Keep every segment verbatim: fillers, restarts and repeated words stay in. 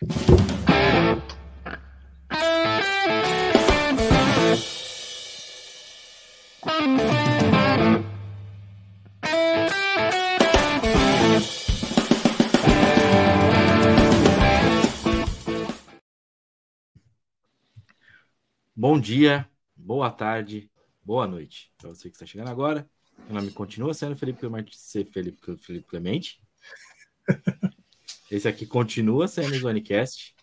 Bom dia, boa tarde, boa noite para você que está chegando agora. Meu nome continua sendo Felipe Clemente, Felipe, Felipe Clemente. Esse aqui continua sendo o Zonecast.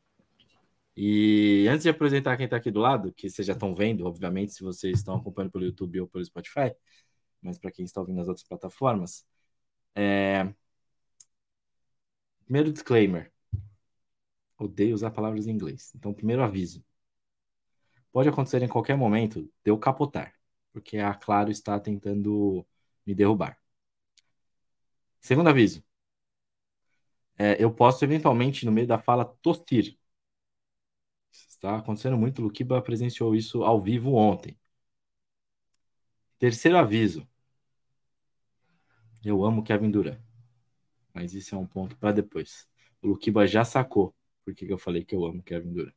E antes de apresentar quem está aqui do lado, que vocês já estão vendo, obviamente, se vocês estão acompanhando pelo YouTube ou pelo Spotify, mas para quem está ouvindo nas outras plataformas, é... primeiro disclaimer. Odeio usar palavras em inglês. Então, primeiro aviso. Pode acontecer em qualquer momento de eu capotar, porque a Claro está tentando me derrubar. Segundo aviso. É, eu posso eventualmente, no meio da fala, tossir. Está acontecendo muito. O Luquiba presenciou isso ao vivo ontem. Terceiro aviso. Eu amo Kevin Durant. Mas isso é um ponto para depois. O Luquiba já sacou por que eu falei que eu amo Kevin Durant.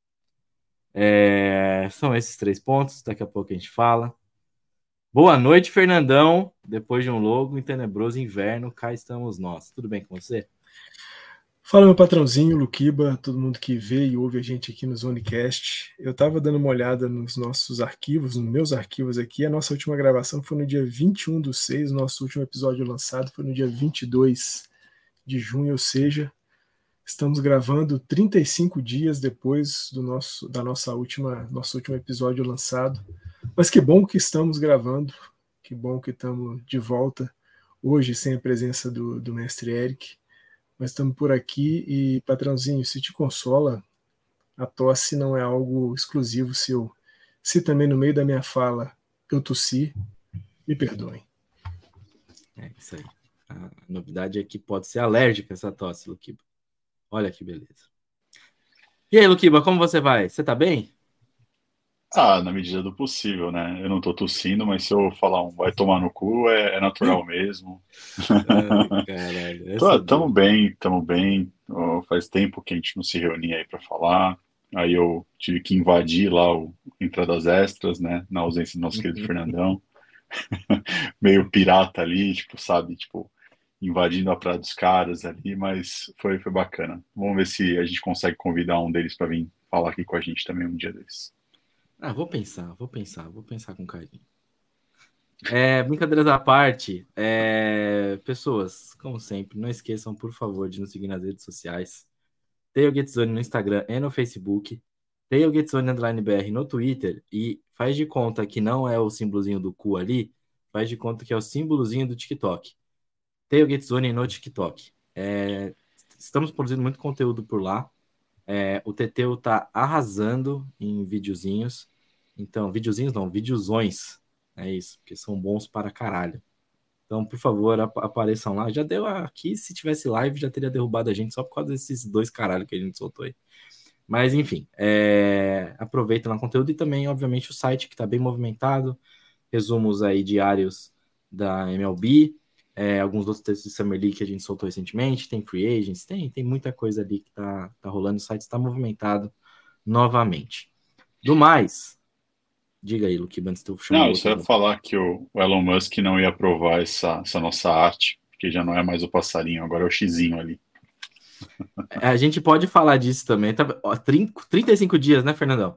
É, são esses três pontos. Daqui a pouco a gente fala. Boa noite, Fernandão. Depois de um longo e tenebroso inverno, cá estamos nós. Tudo bem com você? Fala, meu patrãozinho, Luquiba, todo mundo que vê e ouve a gente aqui no Zonecast. Eu estava dando uma olhada nos nossos arquivos, nos meus arquivos aqui. A nossa última gravação foi no dia vinte e um do seis, o nosso último episódio lançado foi no dia vinte e dois de junho, ou seja, estamos gravando trinta e cinco dias depois do nosso, da nossa última, nosso último episódio lançado. Mas que bom que estamos gravando, que bom que estamos de volta hoje sem a presença do, do mestre Eric. Mas estamos por aqui e, patrãozinho, se te consola, a tosse não é algo exclusivo seu. Se também no meio da minha fala eu tossi, me perdoem. É isso aí. A novidade é que pode ser alérgica essa tosse, Luquiba. Olha que beleza. E aí, Luquiba, como você vai? Você tá bem? Ah, na medida do possível, né? Eu não tô tossindo, mas se eu falar um vai tomar no cu, é, é natural mesmo. Ai, caralho. Tô, Essa tamo bem, tamo bem. Oh, faz tempo que a gente não se reunia aí pra falar. Aí eu tive que invadir lá o Entradas Extras, né? Na ausência do nosso querido Fernandão. Meio pirata ali, tipo, sabe? Tipo, invadindo a praia dos caras ali, mas foi, foi bacana. Vamos ver se a gente consegue convidar um deles pra vir falar aqui com a gente também um dia desses. Ah, vou pensar, vou pensar, vou pensar com carinho. É, brincadeiras à parte, é, pessoas, como sempre, não esqueçam, por favor, de nos seguir nas redes sociais. TailgateZone no Instagram e no Facebook. TailgateZone underline B R no Twitter. E faz de conta que não é o símbolozinho do cu ali, faz de conta que é o símbolozinho do TikTok. TailgateZone no TikTok. É, estamos produzindo muito conteúdo por lá. É, o Teteu tá arrasando em videozinhos. Então, videozinhos não, videozões. É isso, porque são bons para caralho. Então, por favor, ap apareçam lá. Já deu aqui, se tivesse live, já teria derrubado a gente só por causa desses dois caralho que a gente soltou aí. Mas, enfim, é... aproveita no conteúdo e também, obviamente, o site que está bem movimentado. Resumos aí diários da M L B. É, alguns outros textos de Summer League que a gente soltou recentemente. Tem Free Agents, tem, tem muita coisa ali que tá, tá rolando. O site está movimentado novamente. Do mais, diga aí, Luque, antes de eu chamar Não, o eu só outro. ia falar que o o Elon Musk não ia aprovar essa, essa nossa arte, porque já não é mais o passarinho, agora é o xizinho ali. A gente pode falar disso também. Tá, ó, trinta e cinco dias, né, Fernandão?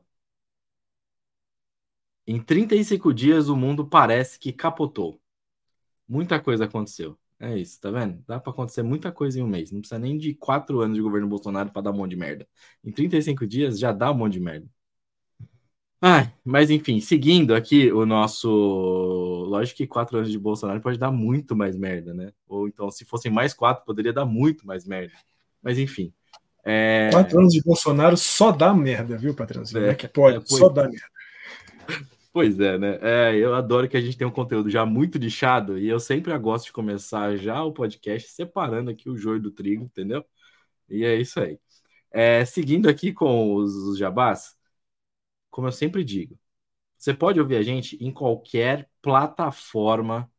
Em trinta e cinco dias, o mundo parece que capotou. Muita coisa aconteceu. É isso, tá vendo? Dá pra acontecer muita coisa em um mês. Não precisa nem de quatro anos de governo Bolsonaro pra dar um monte de merda. Em trinta e cinco dias, já dá um monte de merda. Ai, mas enfim, seguindo aqui o nosso. Lógico que quatro anos de Bolsonaro pode dar muito mais merda, né? Ou então, se fossem mais quatro, poderia dar muito mais merda. Mas enfim. É... Quatro anos de Bolsonaro só dá merda, viu, patrãozinho? Não é que pode, é, pois... só dá merda. Pois é, né? É, eu adoro que a gente tenha um conteúdo já muito lixado e eu sempre gosto de começar já o podcast separando aqui o joio do trigo, entendeu? E é isso aí. É, seguindo aqui com os, os jabás, como eu sempre digo, você pode ouvir a gente em qualquer plataforma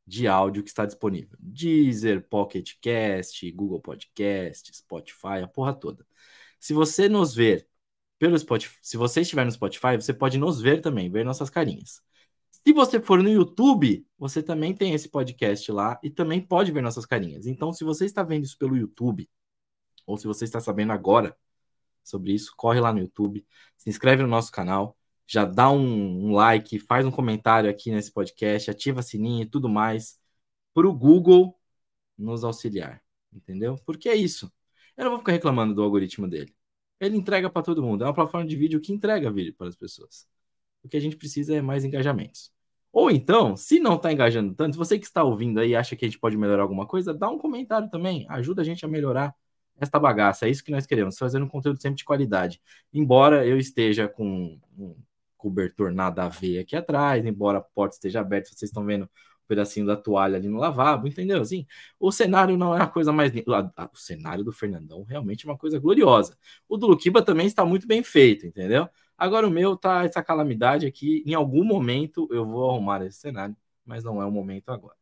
de áudio que está disponível. Deezer, Pocket Cast, Google Podcast, Spotify, a porra toda. Se você nos ver pelo Spotify, se você estiver no Spotify, você pode nos ver também, ver nossas carinhas. Se você for no YouTube, você também tem esse podcast lá e também pode ver nossas carinhas. Então, se você está vendo isso pelo YouTube, ou se você está sabendo agora sobre isso, corre lá no YouTube, se inscreve no nosso canal, já dá um, um like, faz um comentário aqui nesse podcast, ativa sininho e tudo mais, para o Google nos auxiliar, entendeu? Porque é isso. Eu não vou ficar reclamando do algoritmo dele. Ele entrega para todo mundo. É uma plataforma de vídeo que entrega vídeo para as pessoas. O que a gente precisa é mais engajamentos. Ou então, se não está engajando tanto, se você que está ouvindo aí acha que a gente pode melhorar alguma coisa, dá um comentário também. Ajuda a gente a melhorar esta bagaça. É isso que nós queremos, fazer um conteúdo sempre de qualidade. Embora eu esteja com um cobertor nada a ver aqui atrás, embora a porta esteja aberta, vocês estão vendo um pedacinho da toalha ali no lavabo, entendeu? Assim, o cenário não é a coisa mais... O cenário do Fernandão realmente é uma coisa gloriosa. O do Luquiba também está muito bem feito, entendeu? Agora o meu tá essa calamidade aqui. Em algum momento eu vou arrumar esse cenário, mas não é o momento agora.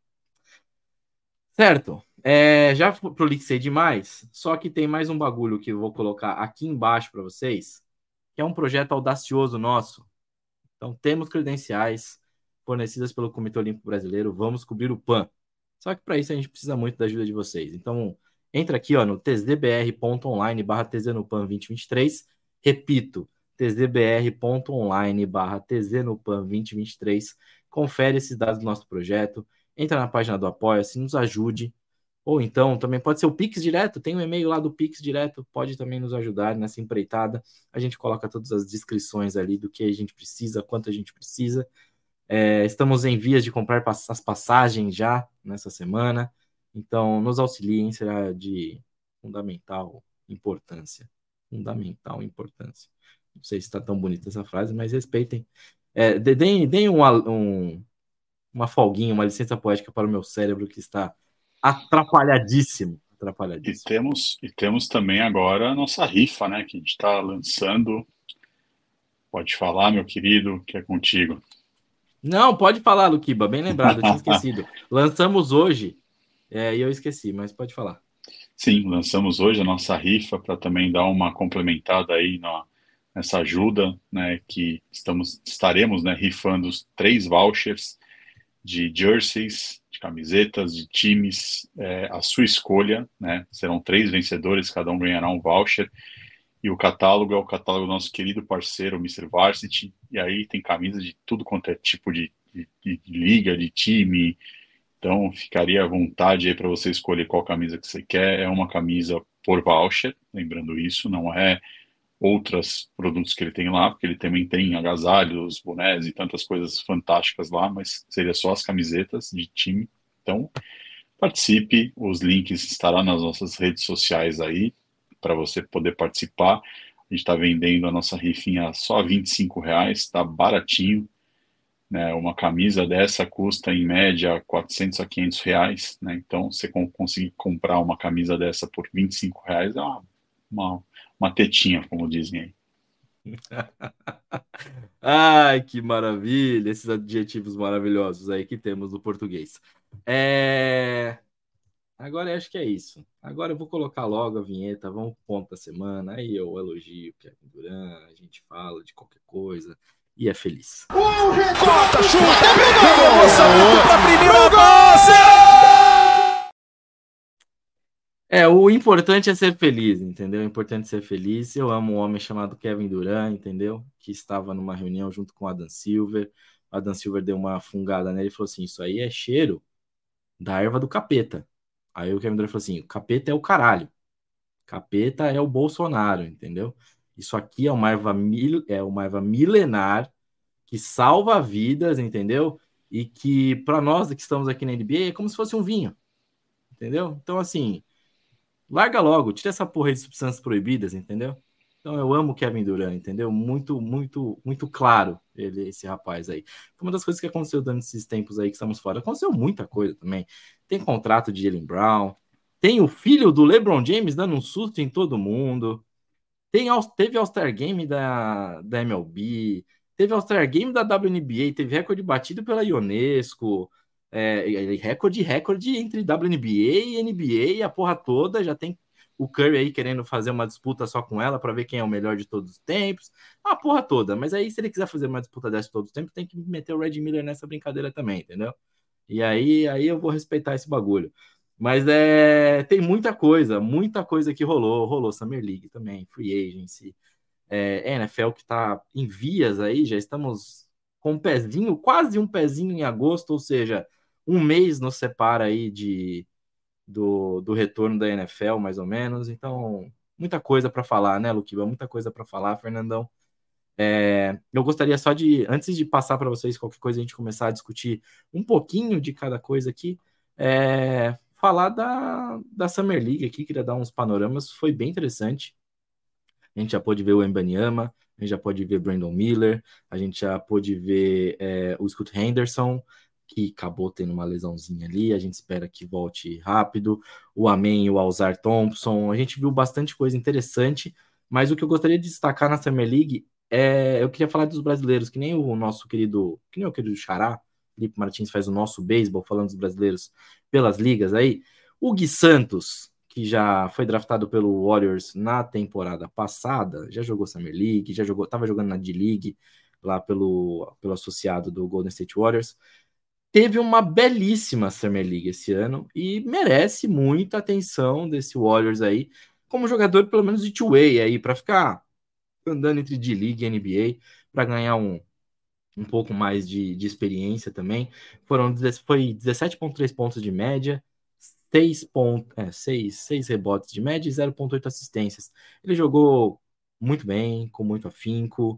Certo? É, já prolixei demais, só que tem mais um bagulho que eu vou colocar aqui embaixo para vocês, que é um projeto audacioso nosso. Então temos credenciais fornecidas pelo Comitê Olímpico Brasileiro, vamos cobrir o P A N. Só que para isso a gente precisa muito da ajuda de vocês. Então entra aqui ó, no tzbr ponto online barra tznopan vinte e vinte e três. Repito, tzbr ponto online barra tznopan vinte e vinte e três. Confere esses dados do nosso projeto. Entra na página do Apoia-se, nos ajude. Ou então, também pode ser o Pix direto, tem um e-mail lá do Pix direto, pode também nos ajudar nessa empreitada. A gente coloca todas as descrições ali do que a gente precisa, quanto a gente precisa. É, estamos em vias de comprar as passagens já nessa semana, então nos auxiliem, será de fundamental importância. Fundamental importância. Não sei se está tão bonita essa frase, mas respeitem. É, deem, deem um, um uma folguinha, uma licença poética para o meu cérebro que está atrapalhadíssimo. atrapalhadíssimo. E temos, e temos também agora a nossa rifa, né? Que a gente está lançando. Pode falar, meu querido, que é contigo. Não, pode falar, Luquiba, bem lembrado, eu tinha esquecido. Lançamos hoje, é, e eu esqueci, mas pode falar. Sim, lançamos hoje a nossa rifa para também dar uma complementada aí na, nessa ajuda, né? Que estamos, estaremos, né, rifando os três vouchers de jerseys, de camisetas, de times, é, a sua escolha, né? Serão três vencedores, cada um ganhará um voucher. E o catálogo é o catálogo do nosso querido parceiro, o mister Varsity. E aí tem camisa de tudo quanto é tipo de, de, de liga, de time. Então ficaria à vontade aí para você escolher qual camisa que você quer. É uma camisa por voucher, lembrando isso, não é outros produtos que ele tem lá, porque ele também tem agasalhos, bonés e tantas coisas fantásticas lá, mas seria só as camisetas de time. Então, participe, os links estarão nas nossas redes sociais aí, para você poder participar. A gente está vendendo a nossa rifinha só vinte e cinco reais, está baratinho. Né? Uma camisa dessa custa, em média, quatrocentos a quinhentos reais. Né? Então, você conseguir comprar uma camisa dessa por vinte e cinco reais é uma, uma Uma tetinha, como dizem aí. Ai, que maravilha! Esses adjetivos maravilhosos aí que temos no português. É... Agora eu acho que é isso. Agora eu vou colocar logo a vinheta, vamos pro ponto da semana. Aí eu elogio o Kevin Durant, a gente fala de qualquer coisa e é feliz. Corta, chuta, emoção para primeira gol! É, o importante é ser feliz, entendeu? O importante é ser feliz. Eu amo um homem chamado Kevin Durant, entendeu? Que estava numa reunião junto com o Adam Silver. O Adam Silver deu uma fungada nele e falou assim, isso aí é cheiro da erva do capeta. Aí o Kevin Durant falou assim, o capeta é o caralho. Capeta é o Bolsonaro, entendeu? Isso aqui é uma erva, mil, é uma erva milenar que salva vidas, entendeu? E que, para nós que estamos aqui na N B A, é como se fosse um vinho, entendeu? Então, assim... Larga logo, tira essa porra de substâncias proibidas, entendeu? Então eu amo o Kevin Durant, entendeu? Muito, muito, muito claro ele, esse rapaz aí. Foi uma das coisas que aconteceu durante esses tempos aí que estamos fora. Aconteceu muita coisa também. Tem contrato de Jaylen Brown, tem o filho do LeBron James dando um susto em todo mundo, tem, teve All-Star Game da, da M L B, teve All-Star Game da W N B A, teve recorde batido pela Ionesco. É, recorde, recorde entre W N B A e N B A e a porra toda. Já tem o Curry aí querendo fazer uma disputa só com ela para ver quem é o melhor de todos os tempos. A porra toda. Mas aí, se ele quiser fazer uma disputa dessa de todos os tempos, tem que meter o Red Miller nessa brincadeira também, entendeu? E aí, aí eu vou respeitar esse bagulho. Mas é, tem muita coisa, muita coisa que rolou. Rolou Summer League também, Free Agency, é, N F L que tá em vias aí, já estamos com um pezinho, quase um pezinho em agosto, ou seja, um mês nos separa aí de, do, do retorno da N F L, mais ou menos. Então, muita coisa para falar, né, Luquiba? Muita coisa para falar, Fernandão. É, eu gostaria só de, antes de passar para vocês qualquer coisa, a gente começar a discutir um pouquinho de cada coisa aqui, é, falar da, da Summer League aqui, queria dar uns panoramas, foi bem interessante. A gente já pôde ver o Wembanyama, a gente já pôde ver Brandon Miller, a gente já pôde ver é, o Scoot Henderson, que acabou tendo uma lesãozinha ali, a gente espera que volte rápido, o Amen e o Alzar Thompson, a gente viu bastante coisa interessante, mas o que eu gostaria de destacar na Summer League é, eu queria falar dos brasileiros, que nem o nosso querido, que nem o querido Xará, Felipe Martins faz o nosso beisebol, falando dos brasileiros pelas ligas aí, o Gui Santos, que já foi draftado pelo Warriors na temporada passada, já jogou Summer League, já jogou, estava jogando na D-League, lá pelo, pelo associado do Golden State Warriors, teve uma belíssima Summer League esse ano e merece muita atenção desse Warriors aí, como jogador pelo menos de two-way aí, para ficar andando entre D-League e N B A, para ganhar um, um pouco mais de, de experiência também. Foram, foi dezessete vírgula três pontos de média, seis, pontos, é, seis, seis rebotes de média e zero vírgula oito assistências. Ele jogou muito bem, com muito afinco,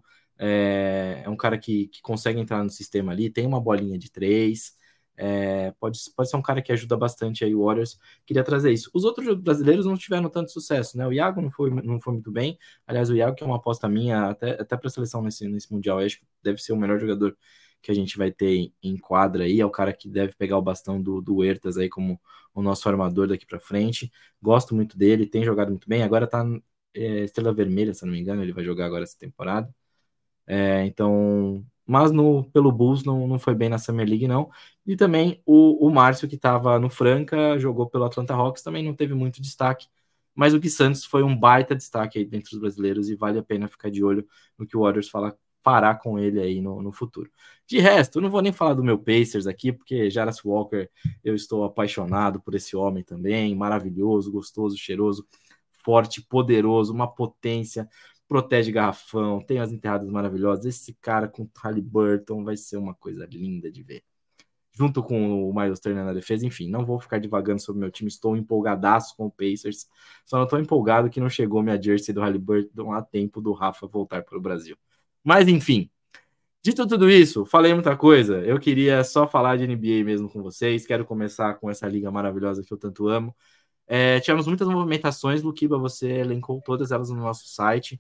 é, é um cara que, que consegue entrar no sistema ali, tem uma bolinha de três, é, pode, pode ser um cara que ajuda bastante aí o Warriors. Queria trazer isso. Os outros brasileiros não tiveram tanto sucesso, né? O Iago não foi, não foi muito bem. Aliás, o Iago, que é uma aposta minha, até, até para a seleção nesse, nesse Mundial, eu acho que deve ser o melhor jogador que a gente vai ter em quadra aí, é o cara que deve pegar o bastão do, do Huertas aí como o nosso armador daqui para frente. Gosto muito dele, tem jogado muito bem. Agora tá é, Estrela Vermelha, se não me engano, ele vai jogar agora essa temporada. É, então, mas no, pelo Bulls não, não foi bem na Summer League, não. E também o, o Márcio, que estava no Franca, jogou pelo Atlanta Hawks, também não teve muito destaque. Mas o Gui Santos foi um baita destaque aí dentre os brasileiros e vale a pena ficar de olho no que o Warriors fala, parar com ele aí no, no futuro. De resto, eu não vou nem falar do meu Pacers aqui, porque Jarvis Walker, eu estou apaixonado por esse homem também, maravilhoso, gostoso, cheiroso, forte, poderoso, uma potência, protege garrafão, tem as enterradas maravilhosas. Esse cara com Haliburton vai ser uma coisa linda de ver. Junto com o Miles Turner na defesa, enfim, não vou ficar divagando sobre o meu time, estou empolgadaço com o Pacers, só não estou empolgado que não chegou minha jersey do Haliburton a tempo do Rafa voltar para o Brasil. Mas, enfim, dito tudo isso, falei muita coisa, eu queria só falar de N B A mesmo com vocês, quero começar com essa liga maravilhosa que eu tanto amo. É, tivemos muitas movimentações, Luquiba, você elencou todas elas no nosso site.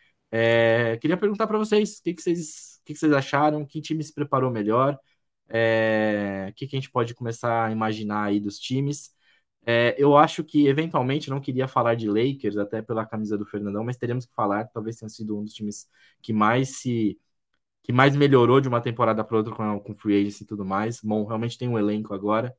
É, queria perguntar para vocês, o que, que, vocês, o que, que vocês acharam, que time se preparou melhor, é, o que, que a gente pode começar a imaginar aí dos times. É, eu acho que, eventualmente, não queria falar de Lakers, até pela camisa do Fernandão, mas teremos que falar, talvez tenha sido um dos times que mais se que mais melhorou de uma temporada para outra com, com free agency e tudo mais. Bom, realmente tem um elenco agora.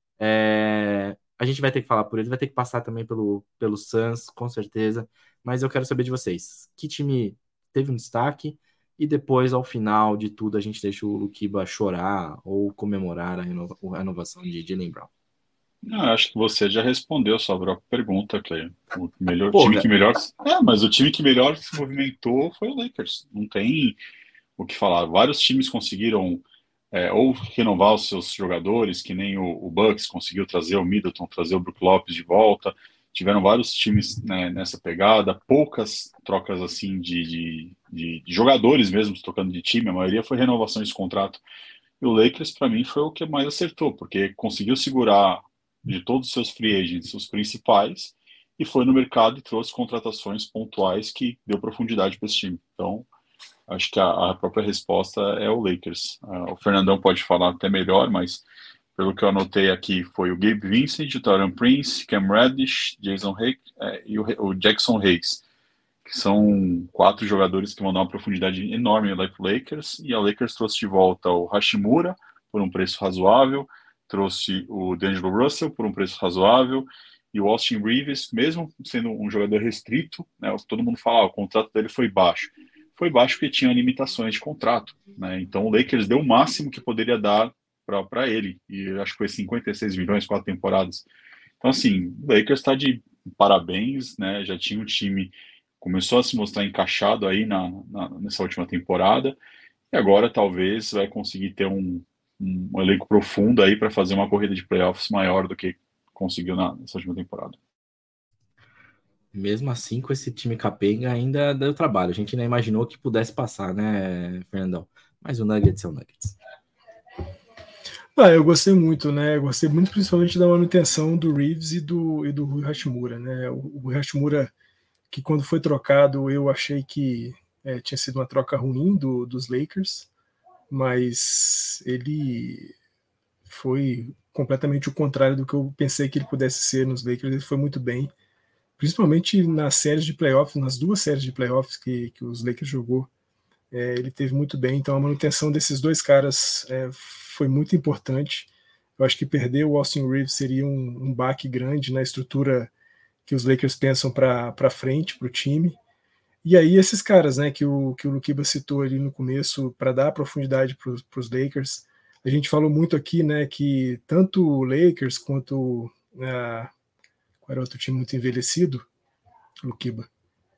É, a gente vai ter que falar por ele, vai ter que passar também pelo, pelo Suns, com certeza, mas eu quero saber de vocês. Que time teve um destaque? E depois, ao final de tudo, a gente deixa o Luquiba chorar ou comemorar a, renova, a renovação de Jaylen Brown. Não, acho que você já respondeu a sua própria pergunta, Cleio. O melhor Pô, time cara. que melhor. É, mas o time que melhor se movimentou foi o Lakers. Não tem o que falar. Vários times conseguiram é, ou renovar os seus jogadores, que nem o, o Bucks conseguiu trazer o Middleton, trazer o Brook Lopes de volta. Tiveram vários times, né, nessa pegada, poucas trocas assim de, de, de, de jogadores mesmo trocando de time. A maioria foi renovações de contrato. E o Lakers, para mim, foi o que mais acertou, porque conseguiu segurar de todos os seus free agents, os principais, e foi no mercado e trouxe contratações pontuais que deu profundidade para esse time. Então, acho que a, a própria resposta é o Lakers. Uh, o Fernandão pode falar até melhor, mas pelo que eu anotei aqui, foi o Gabe Vincent, o Taurean Prince, Cam Reddish, Jason Hayes é, e o, o Jackson Hayes, que são quatro jogadores que vão dar uma profundidade enorme lá para o Lakers, e a Lakers trouxe de volta o Hashimura por um preço razoável, trouxe o D'Angelo Russell por um preço razoável, e o Austin Reeves, mesmo sendo um jogador restrito, né, todo mundo fala, ah, o contrato dele foi baixo. Foi baixo porque tinha limitações de contrato, né? Então o Lakers deu o máximo que poderia dar para ele, e acho que foi cinquenta e seis milhões, quatro temporadas. Então, assim, o Lakers está de parabéns, né? Já tinha um time, começou a se mostrar encaixado aí na, na, nessa última temporada, e agora talvez vai conseguir ter um, um, um elenco profundo aí para fazer uma corrida de playoffs maior do que conseguiu na, nessa última temporada. Mesmo assim, com esse time capenga, ainda deu trabalho. A gente ainda imaginou que pudesse passar, né, Fernandão? Mas o Nuggets é o Nuggets. Ah, eu gostei muito, né? Eu gostei muito principalmente da manutenção do Reeves e do, e do Rui Hachimura, né? O, o Rui Hachimura, que quando foi trocado, eu achei que é, tinha sido uma troca ruim do, dos Lakers, mas ele foi completamente o contrário do que eu pensei que ele pudesse ser nos Lakers. Ele foi muito bem, principalmente nas séries de playoffs, nas duas séries de playoffs que, que os Lakers jogou. É, ele teve muito bem, então a manutenção desses dois caras é, foi muito importante. Eu acho que perder o Austin Reeves seria um, um baque grande na estrutura que os Lakers pensam para frente, para o time. E aí esses caras, né, que o, que o Luquiba citou ali no começo, para dar profundidade para os Lakers. A gente falou muito aqui, né, que tanto o Lakers quanto uh, qual era outro time muito envelhecido, Luquiba,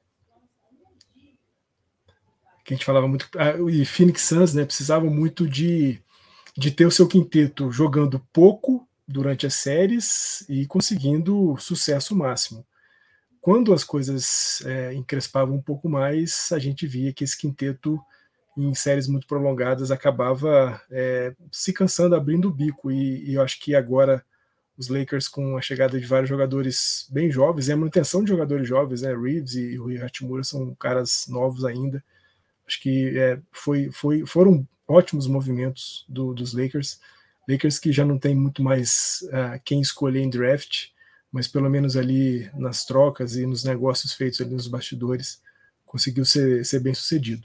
que a gente falava muito, ah, e Phoenix Suns, né, precisavam muito de, de ter o seu quinteto jogando pouco durante as séries e conseguindo sucesso máximo. Quando as coisas é, encrespavam um pouco mais, a gente via que esse quinteto, em séries muito prolongadas, acabava é, se cansando, abrindo o bico, e, e eu acho que agora os Lakers, com a chegada de vários jogadores bem jovens, e a manutenção de jogadores jovens, né, Reeves e Rui Hachimura são caras novos ainda. Acho que é, foi, foi, foram ótimos movimentos do, dos Lakers. Lakers que já não tem muito mais uh, quem escolher em draft, mas pelo menos ali nas trocas e nos negócios feitos ali nos bastidores, conseguiu ser, ser bem sucedido.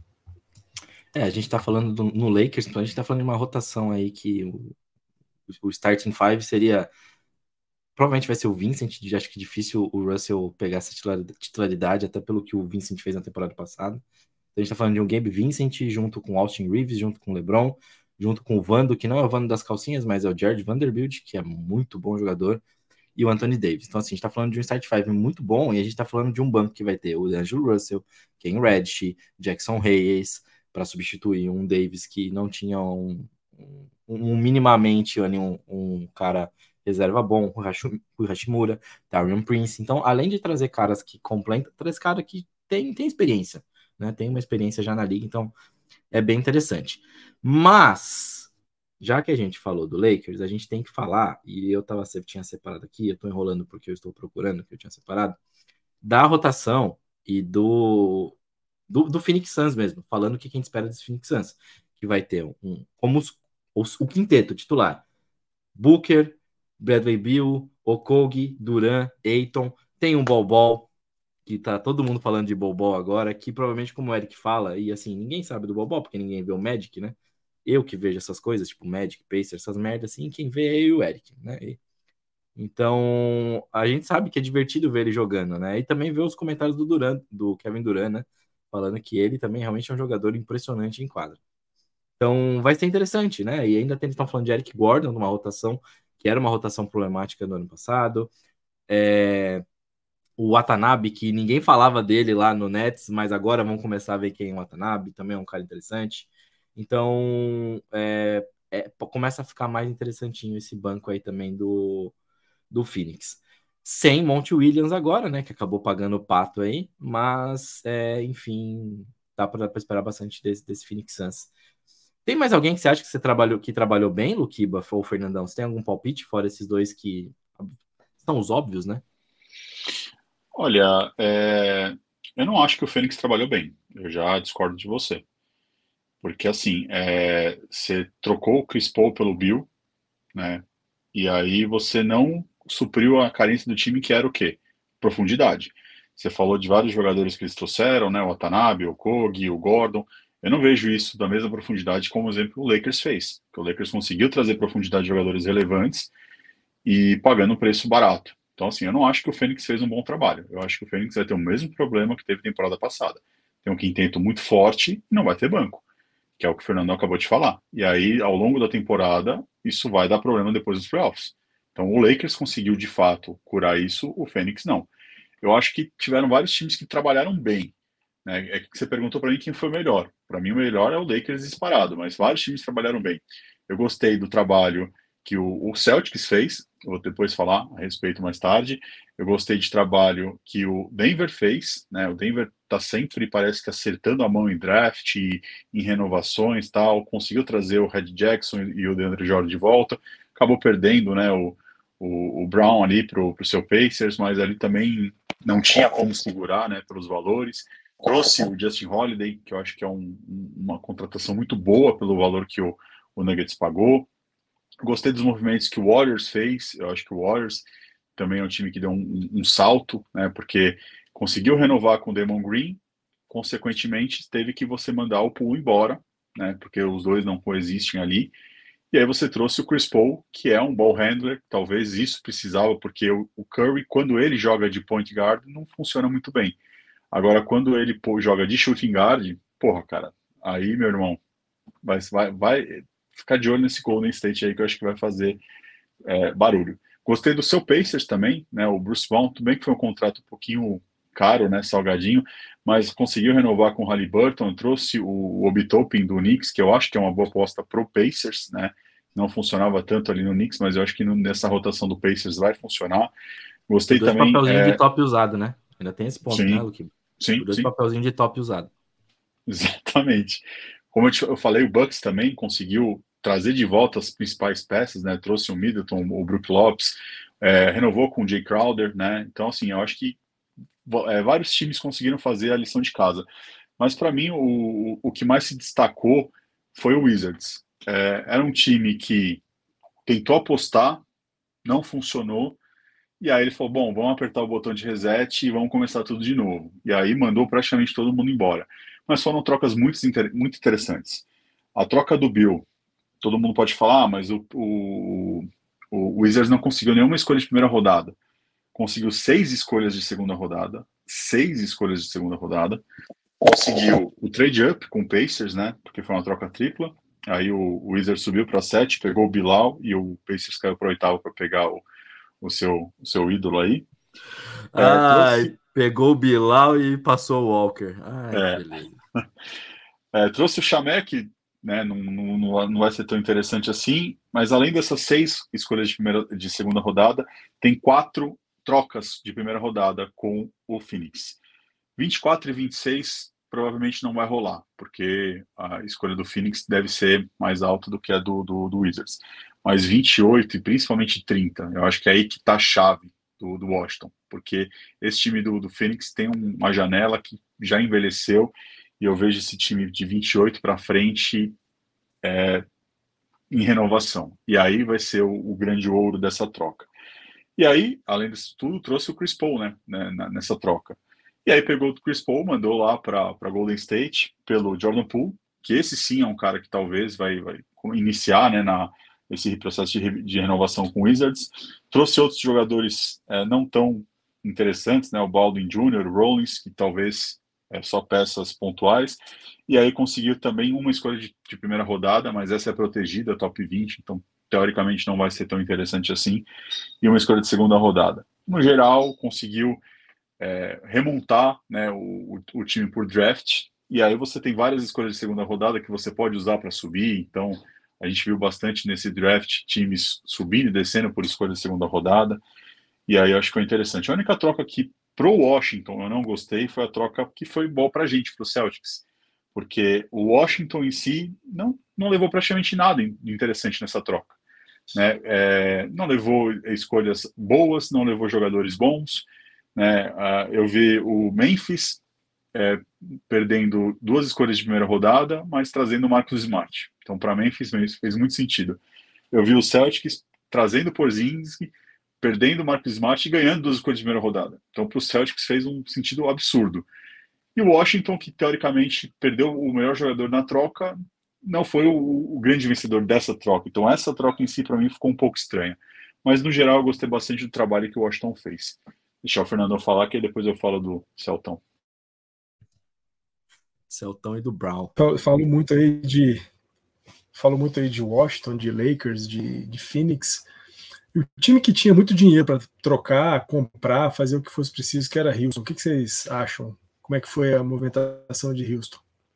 É, a gente tá falando do, no Lakers, então a gente tá falando de uma rotação aí que o, o starting five seria... Provavelmente vai ser o Vincent, acho que é difícil o Russell pegar essa titularidade, até pelo que o Vincent fez na temporada passada. A gente tá falando de um Gabe Vincent junto com Austin Reeves, junto com o LeBron, junto com o Vando, que não é o Vando das calcinhas, mas é o Jared Vanderbilt, que é muito bom jogador, e o Anthony Davis. Então, assim, a gente tá falando de um start five muito bom, e a gente tá falando de um banco que vai ter o D'Angelo Russell, Ken Reddish, Jackson Hayes, para substituir um Davis que não tinha um, um, um minimamente um, um cara reserva bom, o Hachimura, Taurean Prince. Então, além de trazer caras que complementam, traz cara que tem, tem experiência. Né, tem uma experiência já na liga, então é bem interessante. Mas, já que a gente falou do Lakers, a gente tem que falar, e eu tava, tinha separado aqui, eu tô enrolando porque eu estou procurando que eu tinha separado, da rotação e do, do, do Phoenix Suns mesmo, falando o que a gente espera desse Phoenix Suns, que vai ter um, um como os, os, o quinteto titular, Booker, Bradley Beal, Okogie, Durant, Ayton, tem um Bol Bol, que tá todo mundo falando de Bol agora, que provavelmente, como o Eric fala, e assim, ninguém sabe do Bol porque ninguém vê o Magic, né? Eu que vejo essas coisas, tipo Magic, Pacers, essas merdas, assim, quem vê é eu e o Eric, né? E, então, a gente sabe que é divertido ver ele jogando, né? E também ver os comentários do Durant, do Kevin Durant, né? Falando que ele também realmente é um jogador impressionante em quadra. Então, vai ser interessante, né? E ainda eles estão falando de Eric Gordon, numa rotação que era uma rotação problemática no ano passado. É... O Watanabe, que ninguém falava dele lá no Nets, mas agora vamos começar a ver quem é o Watanabe, também é um cara interessante. Então, é, é, começa a ficar mais interessantinho esse banco aí também do, do Phoenix. Sem Monty Williams agora, né, que acabou pagando o pato aí, mas, é, enfim, dá para esperar bastante desse, desse Phoenix Suns. Tem mais alguém que você acha que, você trabalhou, que trabalhou bem, Luquiba ou Fernandão? Você tem algum palpite fora esses dois que são os óbvios, né? Olha, é, eu não acho que o Phoenix trabalhou bem. Eu já discordo de você. Porque, assim, é, você trocou o Chris Paul pelo Bill, né? E aí você não supriu a carência do time, que era o quê? Profundidade. Você falou de vários jogadores que eles trouxeram, né? O Watanabe, o Okogie, o Gordon. Eu não vejo isso da mesma profundidade como, por exemplo, o Lakers fez. Que o Lakers conseguiu trazer profundidade de jogadores relevantes e pagando um preço barato. Então, assim, eu não acho que o Phoenix fez um bom trabalho. Eu acho que o Phoenix vai ter o mesmo problema que teve temporada passada. Tem um quinteto muito forte e não vai ter banco, que é o que o Fernando acabou de falar. E aí, ao longo da temporada, isso vai dar problema depois dos playoffs. Então, o Lakers conseguiu, de fato, curar isso, o Phoenix não. Eu acho que tiveram vários times que trabalharam bem. Né? É que você perguntou para mim quem foi o melhor. Para mim, o melhor é o Lakers disparado, mas vários times trabalharam bem. Eu gostei do trabalho que o, o Celtics fez, eu vou depois falar a respeito mais tarde. Eu gostei de trabalho que o Denver fez, né? O Denver está sempre, parece que acertando a mão em draft, e, em renovações, tal. Conseguiu trazer o Red Jackson e o DeAndre Jordan de volta. Acabou perdendo, né? O, o, o Brown ali para o seu Pacers, mas ali também não tinha como segurar, né? Pelos valores. Trouxe o Justin Holiday, que eu acho que é um, uma contratação muito boa pelo valor que o, o Nuggets pagou. Gostei dos movimentos que o Warriors fez. Eu acho que o Warriors também é um time que deu um, um salto, né? Porque conseguiu renovar com o Damon Green, consequentemente teve que você mandar o Poole embora, né? Porque os dois não coexistem ali. E aí você trouxe o Chris Paul, que é um ball handler. Talvez isso precisava, porque o, o Curry, quando ele joga de point guard, não funciona muito bem. Agora, quando ele pô, joga de shooting guard, porra, cara, aí, meu irmão, vai, vai, vai ficar de olho nesse Golden State aí, que eu acho que vai fazer é, barulho. Gostei do seu Pacers também, né? O Bruce Brown, tudo bem que foi um contrato um pouquinho caro, né? Salgadinho, mas conseguiu renovar com o Haliburton, trouxe o Obi Toppin do Knicks, que eu acho que é uma boa aposta pro Pacers, né? Não funcionava tanto ali no Knicks, mas eu acho que nessa rotação do Pacers vai funcionar. Gostei Dois também. papelzinhos é... de top usado, né? Ainda tem esse ponto, sim, né, Luque? Sim, Dois sim. papelzinhos de top usado. Exatamente. Como eu, te, eu falei, o Bucks também conseguiu trazer de volta as principais peças, né? Trouxe o Middleton, o Brook Lopes, é, renovou com o Jay Crowder, né? Então, assim, eu acho que é, vários times conseguiram fazer a lição de casa. Mas, para mim, o, o que mais se destacou foi o Wizards. É, era um time que tentou apostar, não funcionou, e aí ele falou, bom, vamos apertar o botão de reset e vamos começar tudo de novo. E aí mandou praticamente todo mundo embora. Mas foram trocas muito, muito interessantes. A troca do Bill, todo mundo pode falar, ah, mas o, o, o Wizards não conseguiu nenhuma escolha de primeira rodada. Conseguiu seis escolhas de segunda rodada. Seis escolhas de segunda rodada. Conseguiu o trade up com o Pacers, né? Porque foi uma troca tripla. Aí o, o Wizards subiu para sete, pegou o Bilal e o Pacers caiu para o oitavo para pegar o, o, seu, o seu ídolo aí. Ai, trouxe... pegou o Bilal e passou o Walker. Ai, é. que beleza. É, trouxe o Chamé, que né, não, não, não vai ser tão interessante assim, mas além dessas seis escolhas de, primeira, de segunda rodada, tem quatro trocas de primeira rodada com o Phoenix. vinte e quatro e vinte e seis provavelmente não vai rolar, porque a escolha do Phoenix deve ser mais alta do que a do, do, do Wizards. Mas vinte e oito e principalmente trinta, eu acho que é aí que está a chave do, do Washington, porque esse time do, do Phoenix tem uma janela que já envelheceu, e eu vejo esse time de vinte e oito para frente é, em renovação. E aí vai ser o, o grande ouro dessa troca. E aí, além disso tudo, trouxe o Chris Paul, né, nessa troca. E aí pegou o Chris Paul, mandou lá para Golden State pelo Jordan Poole, que esse sim é um cara que talvez vai, vai iniciar né, na, esse processo de, de renovação com o Wizards. Trouxe outros jogadores é, não tão interessantes, né, o Baldwin Júnior, o Rollins, que talvez é só peças pontuais. E aí conseguiu também uma escolha de, de primeira rodada, mas essa é protegida, top vinte, então teoricamente não vai ser tão interessante assim. E uma escolha de segunda rodada. No geral, conseguiu É, remontar né, o, o time por draft, e aí você tem várias escolhas de segunda rodada que você pode usar para subir, então a gente viu bastante nesse draft times subindo e descendo por escolha de segunda rodada, e aí eu acho que foi interessante. A única troca que pro Washington eu não gostei foi a troca que foi boa para a gente, para o Celtics, porque o Washington em si não, não levou praticamente nada interessante nessa troca. Né? É, não levou escolhas boas, não levou jogadores bons. Né, uh, eu vi o Memphis é, perdendo duas escolhas de primeira rodada, mas trazendo o Marcus Smart. Então, para Memphis fez muito sentido. Eu vi o Celtics trazendo o Porzingis, perdendo o Marcus Smart e ganhando duas escolhas de primeira rodada. Então, para o Celtics fez um sentido absurdo. E o Washington, que teoricamente perdeu o melhor jogador na troca, não foi o, o grande vencedor dessa troca. Então essa troca em si, para mim, ficou um pouco estranha. Mas, no geral, eu gostei bastante do trabalho que o Washington fez. Deixar o Fernando falar, que depois eu falo do Celtão. Celtão e do Brown. Eu falo muito aí de falo muito aí de Washington, de Lakers, de, de Phoenix. E o time que tinha muito dinheiro para trocar, comprar, fazer o que fosse preciso, que era Houston. O que, que vocês acham? Como é que foi a movimentação de Houston?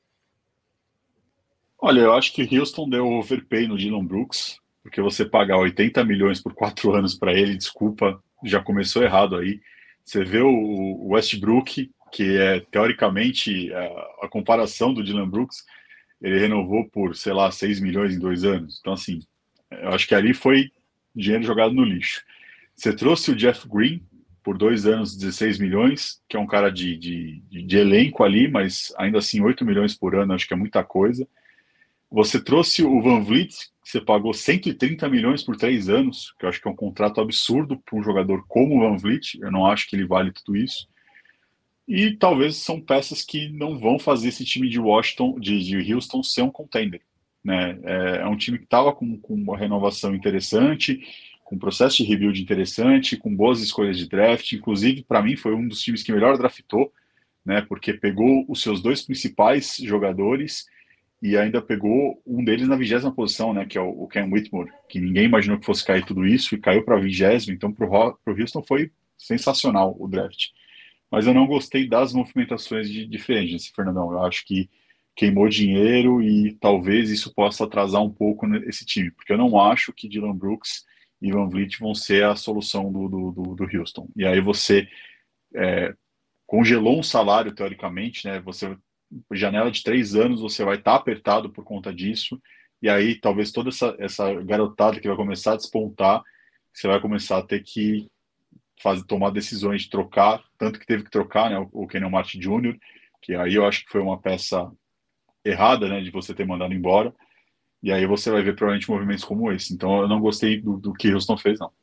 Olha, eu acho que Houston deu overpay no Dillon Brooks, porque você pagar oitenta milhões por quatro anos para ele, desculpa, já começou errado aí. Você vê o Westbrook, que é teoricamente a, a comparação do Dillon Brooks, ele renovou por, sei lá, seis milhões em dois anos. Então, assim, eu acho que ali foi dinheiro jogado no lixo. Você trouxe o Jeff Green por dois anos, dezesseis milhões, que é um cara de, de, de elenco ali, mas ainda assim oito milhões por ano, acho que é muita coisa. Você trouxe o Van Vliet, que você pagou cento e trinta milhões por três anos, que eu acho que é um contrato absurdo para um jogador como o Van Vliet, eu não acho que ele vale tudo isso. E talvez são peças que não vão fazer esse time de Washington, de, de Houston, ser um contender. Né? É, é um time que estava com, com uma renovação interessante, com um processo de rebuild interessante, com boas escolhas de draft. Inclusive, para mim, foi um dos times que melhor draftou, né? Porque pegou os seus dois principais jogadores e ainda pegou um deles na vigésima posição, né? Que é o, o Cam Whitmore, que ninguém imaginou que fosse cair tudo isso e caiu para a vigésima. Então, para o Houston foi sensacional o draft. Mas eu não gostei das movimentações de, de free agency, Fernandão. Eu acho que queimou dinheiro e talvez isso possa atrasar um pouco esse time, porque eu não acho que Dillon Brooks e Van Vliet vão ser a solução do, do, do, do Houston. E aí você é, congelou um salário, teoricamente, né? Você, janela de três anos, você vai estar apertado por conta disso, e aí talvez toda essa, essa garotada que vai começar a despontar, você vai começar a ter que fazer, tomar decisões de trocar, tanto que teve que trocar, né, o Kenyon Martin Júnior, que aí eu acho que foi uma peça errada, né, de você ter mandado embora, e aí você vai ver provavelmente movimentos como esse. Então eu não gostei do, do que Houston fez, não.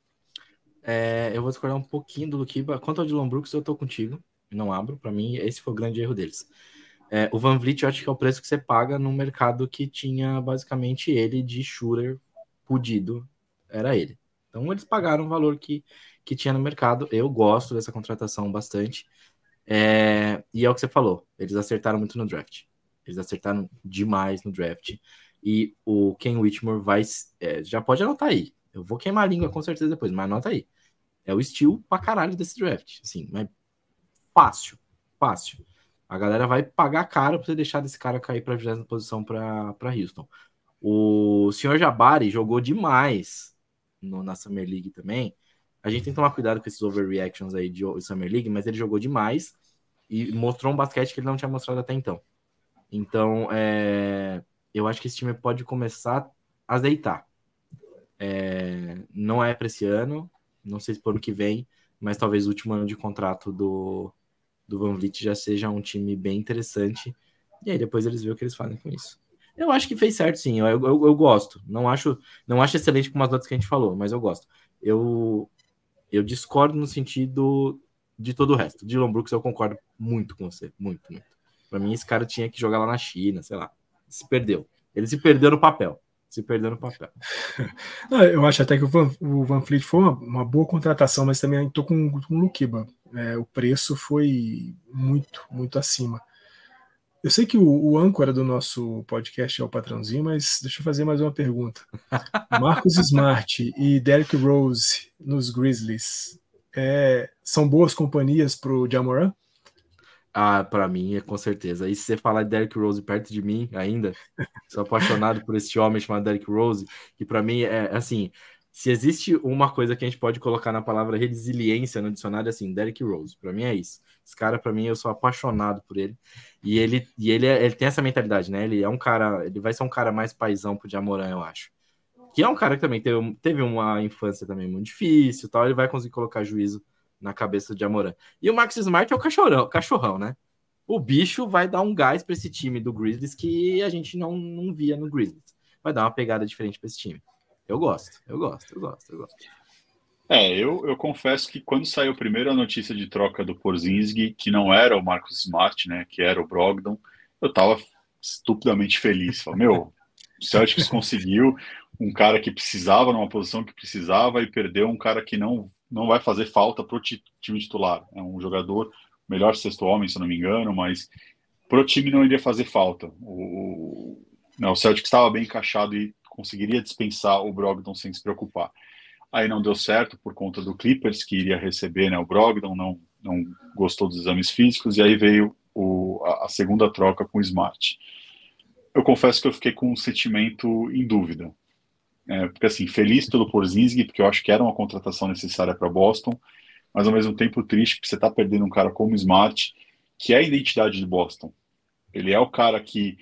É, eu vou discordar um pouquinho do Luquiba. Quanto ao Dillon Brooks, eu tô contigo, não abro, para mim esse foi o grande erro deles. É, o Van Vliet eu acho que é o preço que você paga num mercado que tinha basicamente ele de shooter pudido, era ele. Então eles pagaram o valor que, que tinha no mercado. Eu gosto dessa contratação bastante. É, e é o que você falou, eles acertaram muito no draft. Eles acertaram demais no draft. E o Ken Whitmore vai... É, já pode anotar aí. Eu vou queimar a língua com certeza depois, mas anota aí. É o estilo pra caralho desse draft. Assim, mas fácil. Fácil. A galera vai pagar caro pra você deixar desse cara cair pra vigésima posição pra, pra Houston. O senhor Jabari jogou demais no, na Summer League também. A gente tem que tomar cuidado com esses overreactions aí de Summer League, mas ele jogou demais e mostrou um basquete que ele não tinha mostrado até então. Então, é, eu acho que esse time pode começar a deitar. É, não é para esse ano, não sei se para o ano que vem, mas talvez o último ano de contrato do, do Van Vliet já seja um time bem interessante. E aí depois eles veem o que eles fazem com isso. Eu acho que fez certo, sim. Eu, eu, eu gosto. Não acho, não acho excelente como as outras que a gente falou, mas eu gosto. Eu, eu discordo no sentido de todo o resto. Dillon Brooks, eu concordo muito com você. Muito, muito. Pra mim, esse cara tinha que jogar lá na China, sei lá. Se perdeu. Ele se perdeu no papel. Se perdeu no papel. Não, eu acho até que o Van, o Van Vliet foi uma, uma boa contratação, mas também estou com, com o Luquiba. É, o preço foi muito, muito acima. Eu sei que o, o âncora do nosso podcast é o Patrãozinho, mas deixa eu fazer mais uma pergunta. Marcus Smart e Derrick Rose nos Grizzlies é, são boas companhias para o Ja Morant? Ah, pra mim, é com certeza. E se você falar de Derrick Rose perto de mim ainda, sou apaixonado por esse homem chamado Derrick Rose, que pra mim é assim, se existe uma coisa que a gente pode colocar na palavra resiliência no dicionário, é assim, Derrick Rose. Pra mim é isso. Esse cara, pra mim, eu sou apaixonado por ele. E ele, e ele, é, ele tem essa mentalidade, né? Ele é um cara, ele vai ser um cara mais paizão pro Ja Morant, eu acho. Que é um cara que também teve, teve uma infância também muito difícil, tal. Ele vai conseguir colocar juízo na cabeça do Ja Morant. E o Marcus Smart é o cachorrão, cachorrão, né? O bicho vai dar um gás para esse time do Grizzlies que a gente não, não via no Grizzlies. Vai dar uma pegada diferente para esse time. Eu gosto, eu gosto, eu gosto, eu gosto. É, eu, eu confesso que quando saiu primeiro a notícia de troca do Porzingis, que não era o Marcus Smart, né, que era o Brogdon, eu tava estupidamente feliz. Falei, meu, o Celtics conseguiu um cara que precisava numa posição que precisava e perdeu um cara que não, não vai fazer falta pro ti- time titular. É um jogador, melhor sexto homem, se eu não me engano, mas pro time não iria fazer falta. O, não, o Celtics estava bem encaixado e conseguiria dispensar o Brogdon sem se preocupar. Aí não deu certo por conta do Clippers, que iria receber, né, o Brogdon, não, não gostou dos exames físicos, e aí veio o, a, a segunda troca com o Smart. Eu confesso que eu fiquei com um sentimento em dúvida. É, porque, assim, feliz pelo Porzingis, porque eu acho que era uma contratação necessária para Boston, mas ao mesmo tempo triste, porque você está perdendo um cara como o Smart, que é a identidade de Boston. Ele é o cara que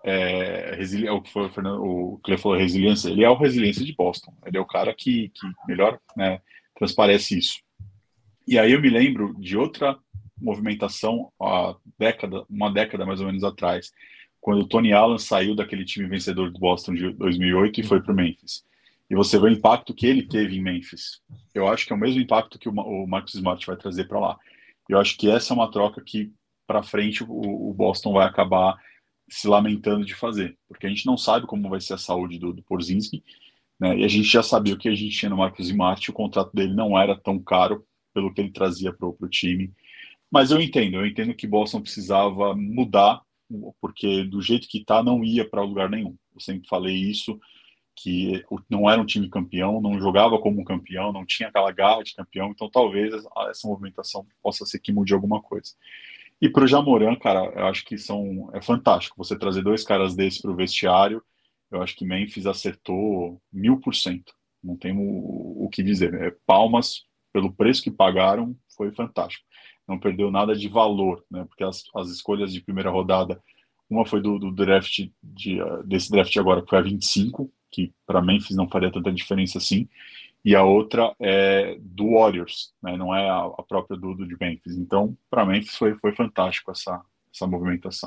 é, resili... o que foi o Fernando, o que ele falou, resiliência, ele é o resiliência de Boston. Ele é o cara que, que melhor, né, transparece isso. E aí eu me lembro de outra movimentação há década, uma década mais ou menos atrás, quando o Tony Allen saiu daquele time vencedor do Boston de dois mil e oito e foi para o Memphis. E você vê o impacto que ele teve em Memphis. Eu acho que é o mesmo impacto que o Marcus Smart vai trazer para lá. Eu acho que essa é uma troca que, para frente, o, o Boston vai acabar se lamentando de fazer, porque a gente não sabe como vai ser a saúde do, do Porzingis, né? E a gente já sabia o que a gente tinha no Marcus Smart, o contrato dele não era tão caro pelo que ele trazia para o time. Mas eu entendo, eu entendo que Boston precisava mudar, porque do jeito que está, não ia para lugar nenhum. Eu sempre falei isso, que não era um time campeão, não jogava como um campeão, não tinha aquela garra de campeão, então talvez essa movimentação possa ser que mude alguma coisa. E para o Jamoran, cara, eu acho que são, é fantástico você trazer dois caras desses para o vestiário. Eu acho que Memphis acertou mil por cento. Não tem o, o que dizer. É, palmas pelo preço que pagaram, foi fantástico. Não perdeu nada de valor, né? Porque as, as escolhas de primeira rodada, uma foi do, do draft de, desse draft agora, que foi a vinte e cinco, que para Memphis não faria tanta diferença assim. E a outra é do Warriors, né? Não é a, a própria do, do de Memphis. Então, para Memphis foi, foi fantástico essa, essa movimentação.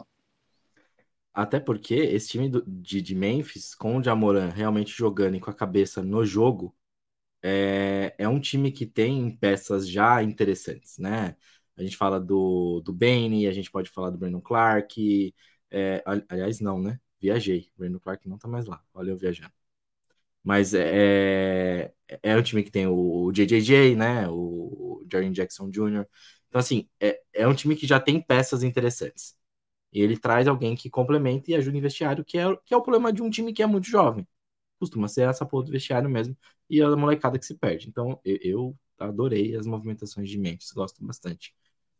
Até porque esse time do, de, de Memphis, com o Jamoran realmente jogando e com a cabeça no jogo, é, é um time que tem peças já interessantes, né? A gente fala do, do Bane, a gente pode falar do Brandon Clark. É, aliás, não, né? Viajei. O Brandon Clark não tá mais lá. Olha eu viajando. Mas é, é um time que tem o J J J, né? O Jaren Jackson Júnior Então, assim, é, é um time que já tem peças interessantes. E ele traz alguém que complementa e ajuda em vestiário, que é, que é o problema de um time que é muito jovem. Costuma ser essa porra do vestiário mesmo. E a molecada que se perde. Então, eu, eu adorei as movimentações de Memphis. Gosto bastante.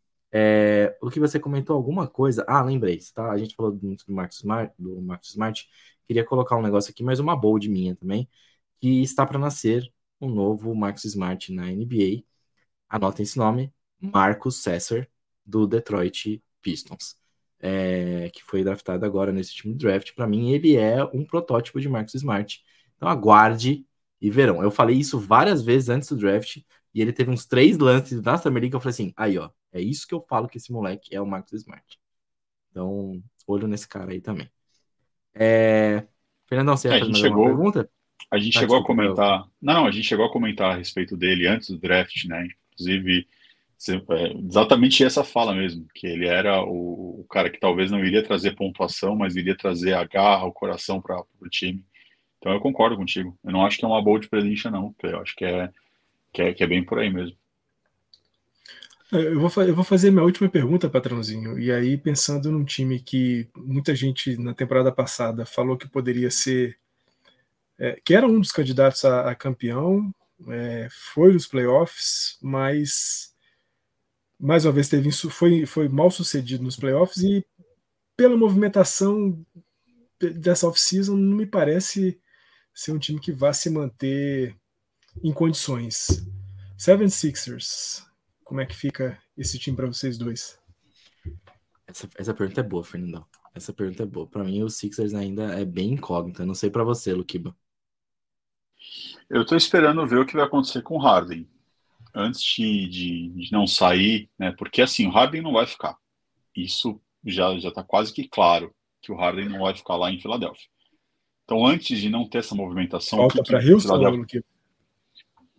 É, o que você comentou alguma coisa? Ah, lembrei, tá? A gente falou muito do Marcus Smart, do Marcus Smart. Queria colocar um negócio aqui, mas uma bold minha também, que está para nascer um novo Marcus Smart na N B A. Anotem esse nome, Marcus Sasser, do Detroit Pistons, é, que foi draftado agora nesse último draft. Para mim, ele é um protótipo de Marcus Smart. Então aguarde e verão. Eu falei isso várias vezes antes do draft, e ele teve uns três lances na Summer League que eu falei assim, aí ó, é isso que eu falo que esse moleque é o Marcus Smart. Então, olho nesse cara aí também. É... Fernandão, você ia É, a fazer gente mais alguma chegou, pergunta? a gente Ah, chegou a desculpa, comentar. Não, a gente chegou a comentar a respeito dele antes do draft, né? Inclusive, é, exatamente essa fala mesmo, que ele era o, o cara que talvez não iria trazer pontuação, mas iria trazer a garra, o coração para o time. Então eu concordo contigo. Eu não acho que é uma bold prediction, não. Eu acho que é, que é, que é bem por aí mesmo. Eu vou, eu vou fazer minha última pergunta, patrãozinho. E aí, pensando num time que muita gente na temporada passada falou que poderia ser, é, que era um dos candidatos a, a campeão, é, foi nos playoffs, mas mais uma vez teve, foi, foi mal sucedido nos playoffs e pela movimentação dessa off-season não me parece ser um time que vá se manter em condições. seventy sixers, como é que fica esse time para vocês dois? Essa, essa pergunta é boa, Fernandão. Essa pergunta é boa. Para mim, o Sixers ainda é bem incógnita. Não sei para você, Luquiba. Eu estou esperando ver o que vai acontecer com o Harden antes de, de, de não sair, né? Porque assim, o Harden não vai ficar. Isso já já está quase que claro que o Harden não vai ficar lá em Filadélfia. Então, antes de não ter essa movimentação, Falta o que para que Houston, Filadélfia... Luquiba?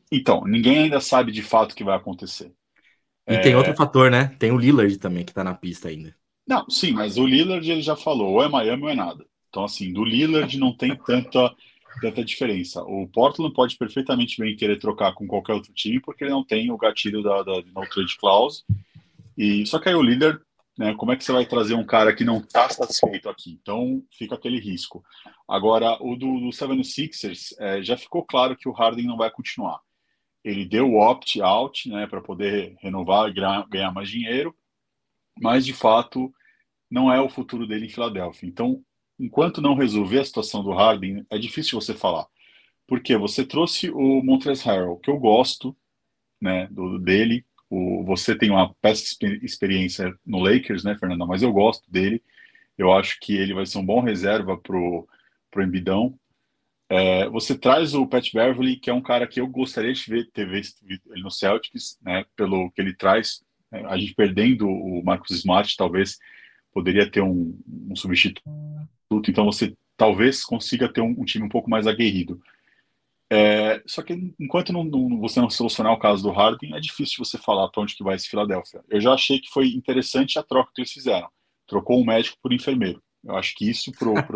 Então, ninguém ainda sabe de fato o que vai acontecer. E é... tem outro fator, né? Tem o Lillard também, que tá na pista ainda. Não, sim, mas o Lillard ele já falou, ou é Miami ou é nada. Então, assim, do Lillard não tem tanta, tanta diferença. O Portland pode perfeitamente bem querer trocar com qualquer outro time, porque ele não tem o gatilho da, da no trade clause. E, só que aí o Lillard, né, como é que você vai trazer um cara que não está satisfeito aqui? Então, fica aquele risco. Agora, o do, do setenta e seis ers, é, já ficou claro que o Harden não vai continuar. Ele deu o opt-out, né, para poder renovar e ganhar mais dinheiro, mas, de fato, não é o futuro dele em Filadélfia. Então, enquanto não resolver a situação do Harden, é difícil você falar. Porque você trouxe o Montrezl Harrell, que eu gosto, né, do, dele. O, você tem uma péssima experiência no Lakers, né, Fernando? Mas eu gosto dele. Eu acho que ele vai ser um bom reserva pro, pro Embidão. É, você traz o Pat Beverly, que é um cara que eu gostaria de ver, ter visto ele no Celtics, né, pelo que ele traz. A gente perdendo o Marcus Smart, talvez poderia ter um, um substituto. Então você talvez consiga ter um, um time um pouco mais aguerrido. É, só que enquanto não, não, você não solucionar o caso do Harden, é difícil você falar para onde que vai esse Filadélfia. Eu já achei que foi interessante a troca que eles fizeram. Trocou um médico por enfermeiro. Eu acho que isso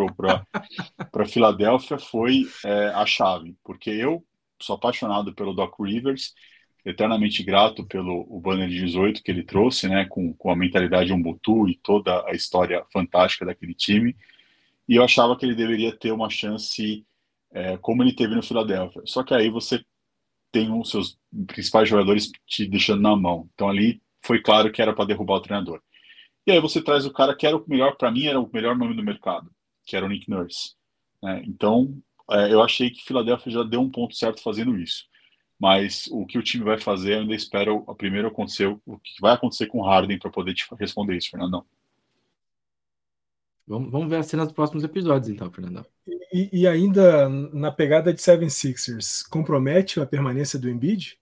para Filadélfia foi é, a chave, porque eu sou apaixonado pelo Doc Rivers, eternamente grato pelo o banner de dezoito que ele trouxe, né, com, com a mentalidade Umbutu e toda a história fantástica daquele time. E eu achava que ele deveria ter uma chance é, como ele teve no Philadelphia. Só que aí você tem os seus principais jogadores te deixando na mão. Então ali foi claro que era para derrubar o treinador. E aí você traz o cara que era o melhor, para mim, era o melhor nome do mercado, que era o Nick Nurse. Né? Então é, eu achei que Philadelphia já deu um ponto certo fazendo isso. Mas o que o time vai fazer, eu ainda espero a primeiro acontecer, o que vai acontecer com o Harden para poder te responder isso, Fernandão. Vamos, vamos ver a cena dos próximos episódios, então, Fernandão. E, e ainda na pegada de setenta e seis ers, compromete a permanência do Embiid?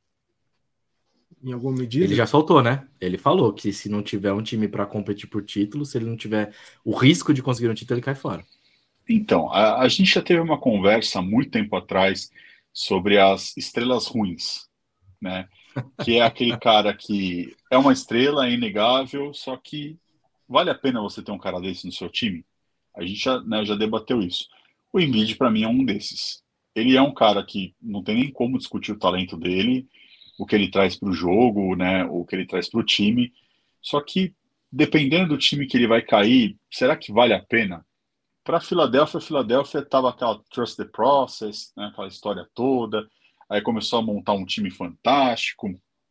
Em alguma medida? Ele já soltou, né? Ele falou que se não tiver um time para competir por título, se ele não tiver o risco de conseguir um título, ele cai fora. Então, a, a gente já teve uma conversa há muito tempo atrás sobre as estrelas ruins, né? Que é aquele cara que é uma estrela, é inegável, só que vale a pena você ter um cara desse no seu time? A gente já, né, já debateu isso. O Embiid, para mim, é um desses. Ele é um cara que não tem nem como discutir o talento dele, o que ele traz para o jogo, né, o que ele traz para o time. Só que, dependendo do time que ele vai cair, será que vale a pena? Para a Filadélfia, a Filadélfia estava aquela trust the process, né, aquela história toda. Aí começou a montar um time fantástico,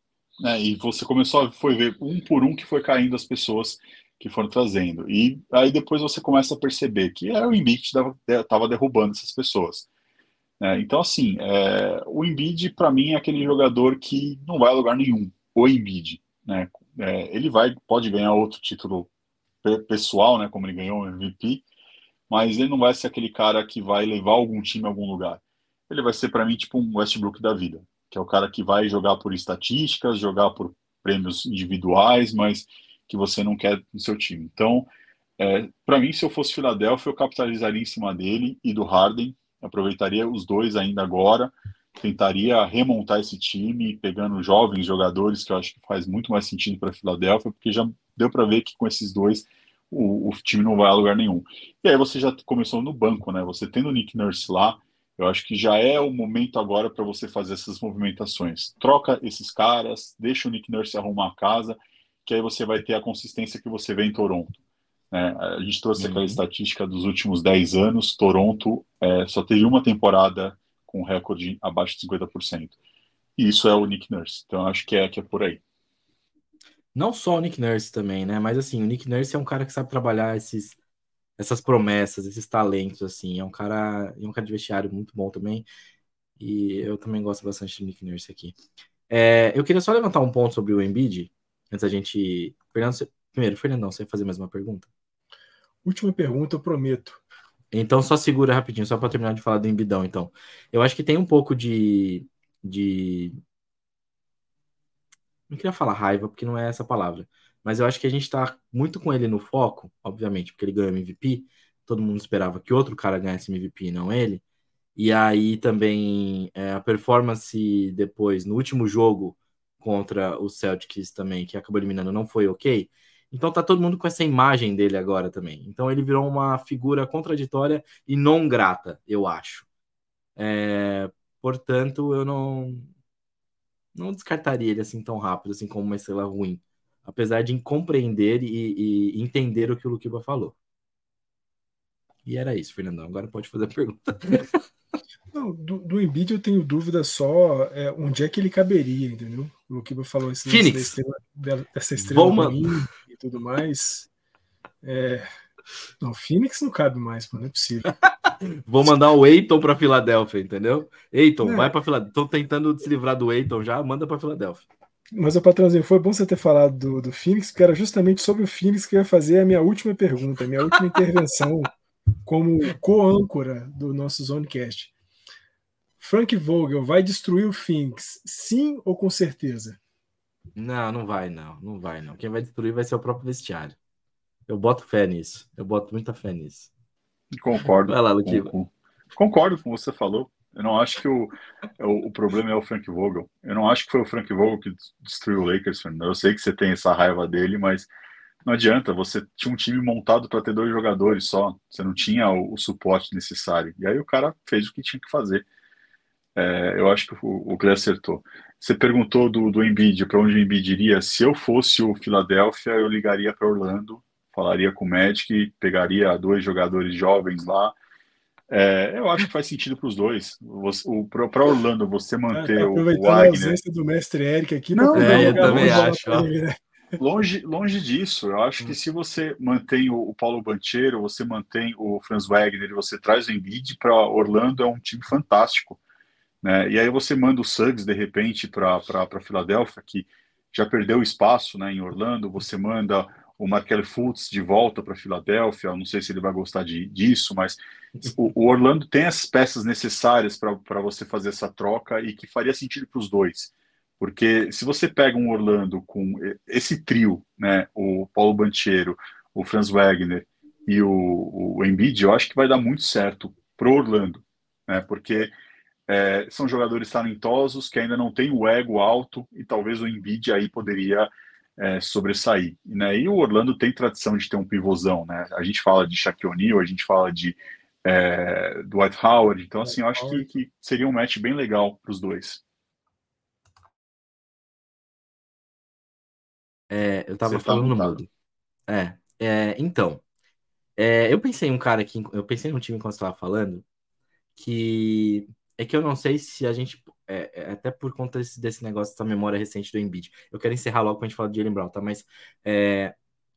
né, e você começou a foi ver um por um que foi caindo as pessoas que foram trazendo. E aí depois você começa a perceber que era o Embiid que estava derrubando essas pessoas. Né? Então, assim, é, o Embiid, para mim, é aquele jogador que não vai a lugar nenhum. O Embiid. Né? É, ele vai, pode ganhar outro título pessoal, né, como ele ganhou o M V P, mas ele não vai ser aquele cara que vai levar algum time a algum lugar. Ele vai ser, para mim, tipo um Westbrook da vida, que é o cara que vai jogar por estatísticas, jogar por prêmios individuais, mas que você não quer no seu time. Então, é, para mim, se eu fosse Filadélfia, eu capitalizaria em cima dele e do Harden, aproveitaria os dois ainda agora, tentaria remontar esse time, pegando jovens jogadores, que eu acho que faz muito mais sentido para a Filadélfia, porque já deu para ver que com esses dois o, o time não vai a lugar nenhum. E aí você já começou no banco, né? Você tendo o Nick Nurse lá, eu acho que já é o momento agora para você fazer essas movimentações. Troca esses caras, deixa o Nick Nurse arrumar a casa, que aí você vai ter a consistência que você vê em Toronto. É, a gente trouxe uhum. aquela estatística dos últimos dez anos, Toronto é, só teve uma temporada com recorde abaixo de cinquenta por cento. E isso é o Nick Nurse. Então, acho que é, que é por aí. Não só o Nick Nurse também, né? Mas, assim, o Nick Nurse é um cara que sabe trabalhar esses, essas promessas, esses talentos, assim. É um cara, é um cara de vestiário muito bom também. E eu também gosto bastante do Nick Nurse aqui. É, eu queria só levantar um ponto sobre o Embiid, antes da gente... Fernando, você... Primeiro, Fernandão, você vai fazer mais uma pergunta? Última pergunta, eu prometo. Então, só segura rapidinho, só para terminar de falar do Embidão, então. Eu acho que tem um pouco de... de... Não queria falar raiva, porque não é essa palavra. Mas eu acho que a gente tá muito com ele no foco, obviamente, porque ele ganhou M V P. Todo mundo esperava que outro cara ganhasse M V P, não ele. E aí também é, a performance depois, no último jogo contra o Celtics também, que acabou eliminando, não foi ok. Então tá todo mundo com essa imagem dele agora também. Então ele virou uma figura contraditória e não grata, eu acho. É, portanto, eu não, não descartaria ele assim tão rápido, assim como uma estrela ruim. Apesar de compreender e, e entender o que o Luquiba falou. E era isso, Fernandão. Agora pode fazer a pergunta. Não, do, do Embiid eu tenho dúvida só é, onde é que ele caberia, entendeu? O Luquiba falou esse lance da estrela, dessa estrela Vamos... ruim e tudo mais. É... Não, Phoenix não cabe mais, pô, não é possível. Vou mandar o Ayton para Filadélfia, entendeu? Ayton, é. vai para Filadélfia. Estão tentando se livrar do Ayton já, manda para Filadélfia. Mas, o patrãozinho, foi bom você ter falado do, do Phoenix, porque era justamente sobre o Phoenix que eu ia fazer a minha última pergunta, a minha última intervenção como co-âncora do nosso Zonecast. Frank Vogel vai destruir o Phoenix, sim ou com certeza? Não, não vai não, não vai não. Quem vai destruir vai ser o próprio vestiário. Eu boto fé nisso, eu boto muita fé nisso. Concordo. Vai lá, com, com, concordo com o que você falou. Eu não acho que o, o, o problema é o Frank Vogel. Eu não acho que foi o Frank Vogel que destruiu o Lakers, Fernando. Eu sei que você tem essa raiva dele, mas não adianta. Você tinha um time montado para ter dois jogadores só. Você não tinha o, o suporte necessário. E aí o cara fez o que tinha que fazer. É, eu acho que o, o Clé acertou. Você perguntou do, do Embiid, para onde o Embiid iria. Se eu fosse o Philadelphia, eu ligaria para Orlando, falaria com o Magic, pegaria dois jogadores jovens lá. É, eu acho que faz sentido para os dois. Para Orlando, você manter tá, tá o, o Wagner. A ausência do mestre Eric aqui. Não, não, é, eu também acho. Ele, né? Longe, longe disso. Eu acho que se você mantém o, o Paulo Banchero, você mantém o Franz Wagner e você traz o Embiid para Orlando, é um time fantástico. Né? E aí você manda o Suggs, de repente, para a Filadélfia, que já perdeu espaço, né, em Orlando. Você manda o Markelle Fultz de volta para a Filadélfia. Não sei se ele vai gostar de, disso, mas o, o Orlando tem as peças necessárias para você fazer essa troca e que faria sentido para os dois. Porque se você pega um Orlando com esse trio, né, o Paulo Banchero, o Franz Wagner e o, o Embiid, eu acho que vai dar muito certo para o Orlando, né, porque é, são jogadores talentosos que ainda não têm o ego alto e talvez o Embiid aí poderia é, sobressair. Né? E o Orlando tem tradição de ter um pivôzão, né? A gente fala de Shaquille O'Neal, a gente fala de é, Dwight Howard, então assim, eu acho que, que seria um match bem legal para os dois. É, eu tava Você falando tá no mudo. É, é, então, é, eu pensei em um cara aqui, eu pensei num time enquanto você estava falando, que é que eu não sei se a gente, é, é, até por conta desse, desse negócio, dessa memória recente do Embiid, eu quero encerrar logo quando a gente fala de Jaylen Brown, tá? Mas é,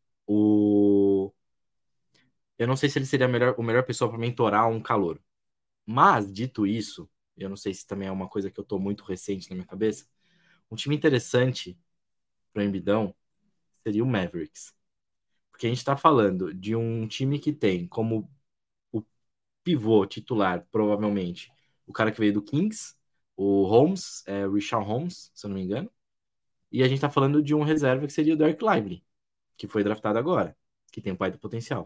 o... eu não sei se ele seria a melhor, a melhor pessoa para mentorar um calouro. Mas, dito isso, eu não sei se também é uma coisa que eu tô muito recente na minha cabeça, um time interessante para o Embidão seria o Mavericks. Porque a gente tá falando de um time que tem como o pivô titular, provavelmente, o cara que veio do Kings, o Holmes, é, o Richaun Holmes, se eu não me engano. E a gente tá falando de um reserva que seria o Derek Lively, que foi draftado agora, que tem um pai do potencial.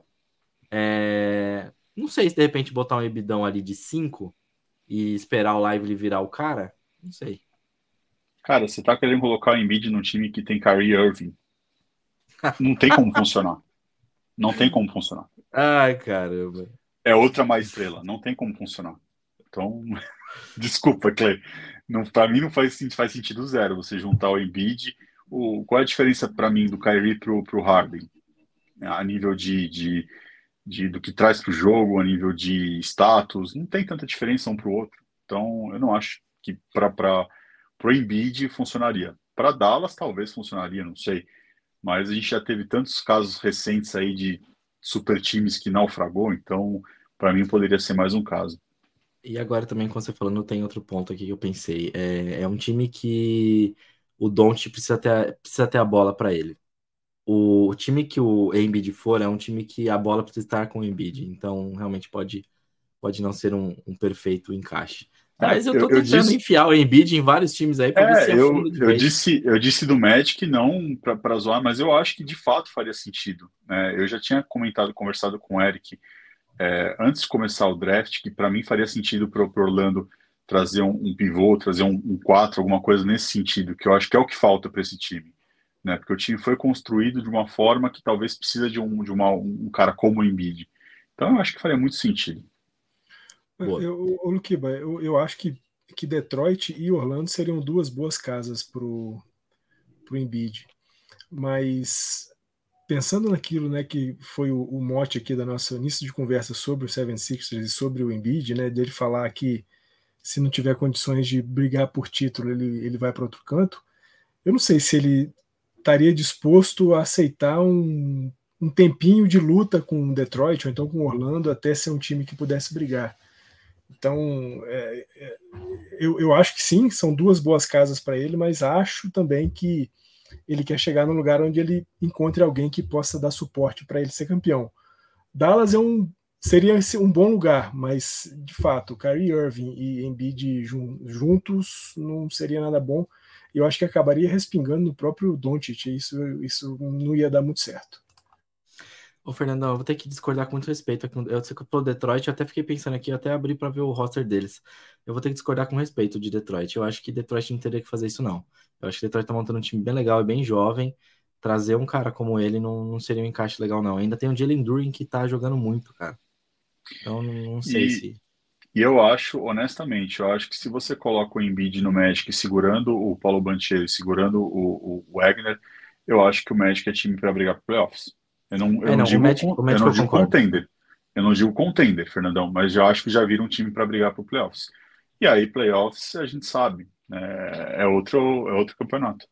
É... Não sei se de repente botar um Embidão ali de cinco e esperar o Lively virar o cara, não sei. Cara, você tá querendo colocar o Embiid num time que tem Kyrie Irving. Não tem como funcionar. Não tem como funcionar. Ai, caramba. É outra mais estrela. Não tem como funcionar. Então, desculpa, Clay. Não, pra mim não faz, faz sentido zero você juntar o Embiid. O, qual é a diferença para mim do Kyrie pro, pro Harden? A nível de, de, de do que traz pro jogo, a nível de status. Não tem tanta diferença um pro outro. Então, eu não acho que para pro Embiid funcionaria. Para Dallas, talvez funcionaria, não sei. Mas a gente já teve tantos casos recentes aí de super times que naufragou, então para mim poderia ser mais um caso. E agora também, quando você falando, tem outro ponto aqui que eu pensei. É, é um time que o Doncic precisa ter, precisa ter a bola para ele. O, o time que o Embiid for é um time que a bola precisa estar com o Embiid. Então, realmente pode, pode não ser um, um perfeito encaixe. Mas é, eu tô eu, tentando eu disse... enfiar o Embiid em vários times aí para é, ver se eu, afunda de eu vez. disse Eu disse do Magic não para zoar, mas eu acho que de fato faria sentido. Né? Eu já tinha comentado, conversado com o Eric é, antes de começar o draft, que para mim faria sentido para o Orlando trazer um, um pivô, trazer um, um quatro, alguma coisa nesse sentido, que eu acho que é o que falta para esse time. Né? Porque o time foi construído de uma forma que talvez precisa de um, de uma, um cara como o Embiid. Então eu acho que faria muito sentido. Eu, eu, Luquiba, eu, eu acho que, que Detroit e Orlando seriam duas boas casas pro, pro Embiid. Mas pensando naquilo, né, que foi o, o mote aqui da nossa início de conversa sobre o seven sixers e sobre o Embiid, né, dele falar que se não tiver condições de brigar por título, ele, ele vai para outro canto. Eu não sei se ele estaria disposto a aceitar um, um tempinho de luta com o Detroit ou então com o Orlando até ser um time que pudesse brigar. Então, é, é, eu, eu acho que sim, são duas boas casas para ele, mas acho também que ele quer chegar num lugar onde ele encontre alguém que possa dar suporte para ele ser campeão. Dallas é um, seria um bom lugar, mas, de fato, Kyrie Irving e Embiid juntos não seria nada bom. Eu acho que acabaria respingando no próprio Doncic, e isso, isso não ia dar muito certo. Ô, Fernandão, eu vou ter que discordar com muito respeito. Eu sei que eu tô Detroit, eu até fiquei pensando aqui, eu até abri para ver o roster deles. Eu vou ter que discordar com respeito de Detroit. Eu acho que Detroit não teria que fazer isso, não. Eu acho que Detroit tá montando um time bem legal e bem jovem. Trazer um cara como ele não, não seria um encaixe legal, não. Ainda tem o Jalen Duren que tá jogando muito, cara. Então, não sei E, se... e eu acho, honestamente, eu acho que se você coloca o Embiid no Magic segurando o Paulo Banchero, segurando o, o Wagner, eu acho que o Magic é time para brigar por playoffs. Eu não, eu É, não, não, o digo, Magic, o eu Magic não eu digo concordo. contender. Eu não digo contender, Fernandão, mas já acho que já vira um time para brigar por playoffs. E aí, playoffs, a gente sabe, é, é, outro, é outro campeonato.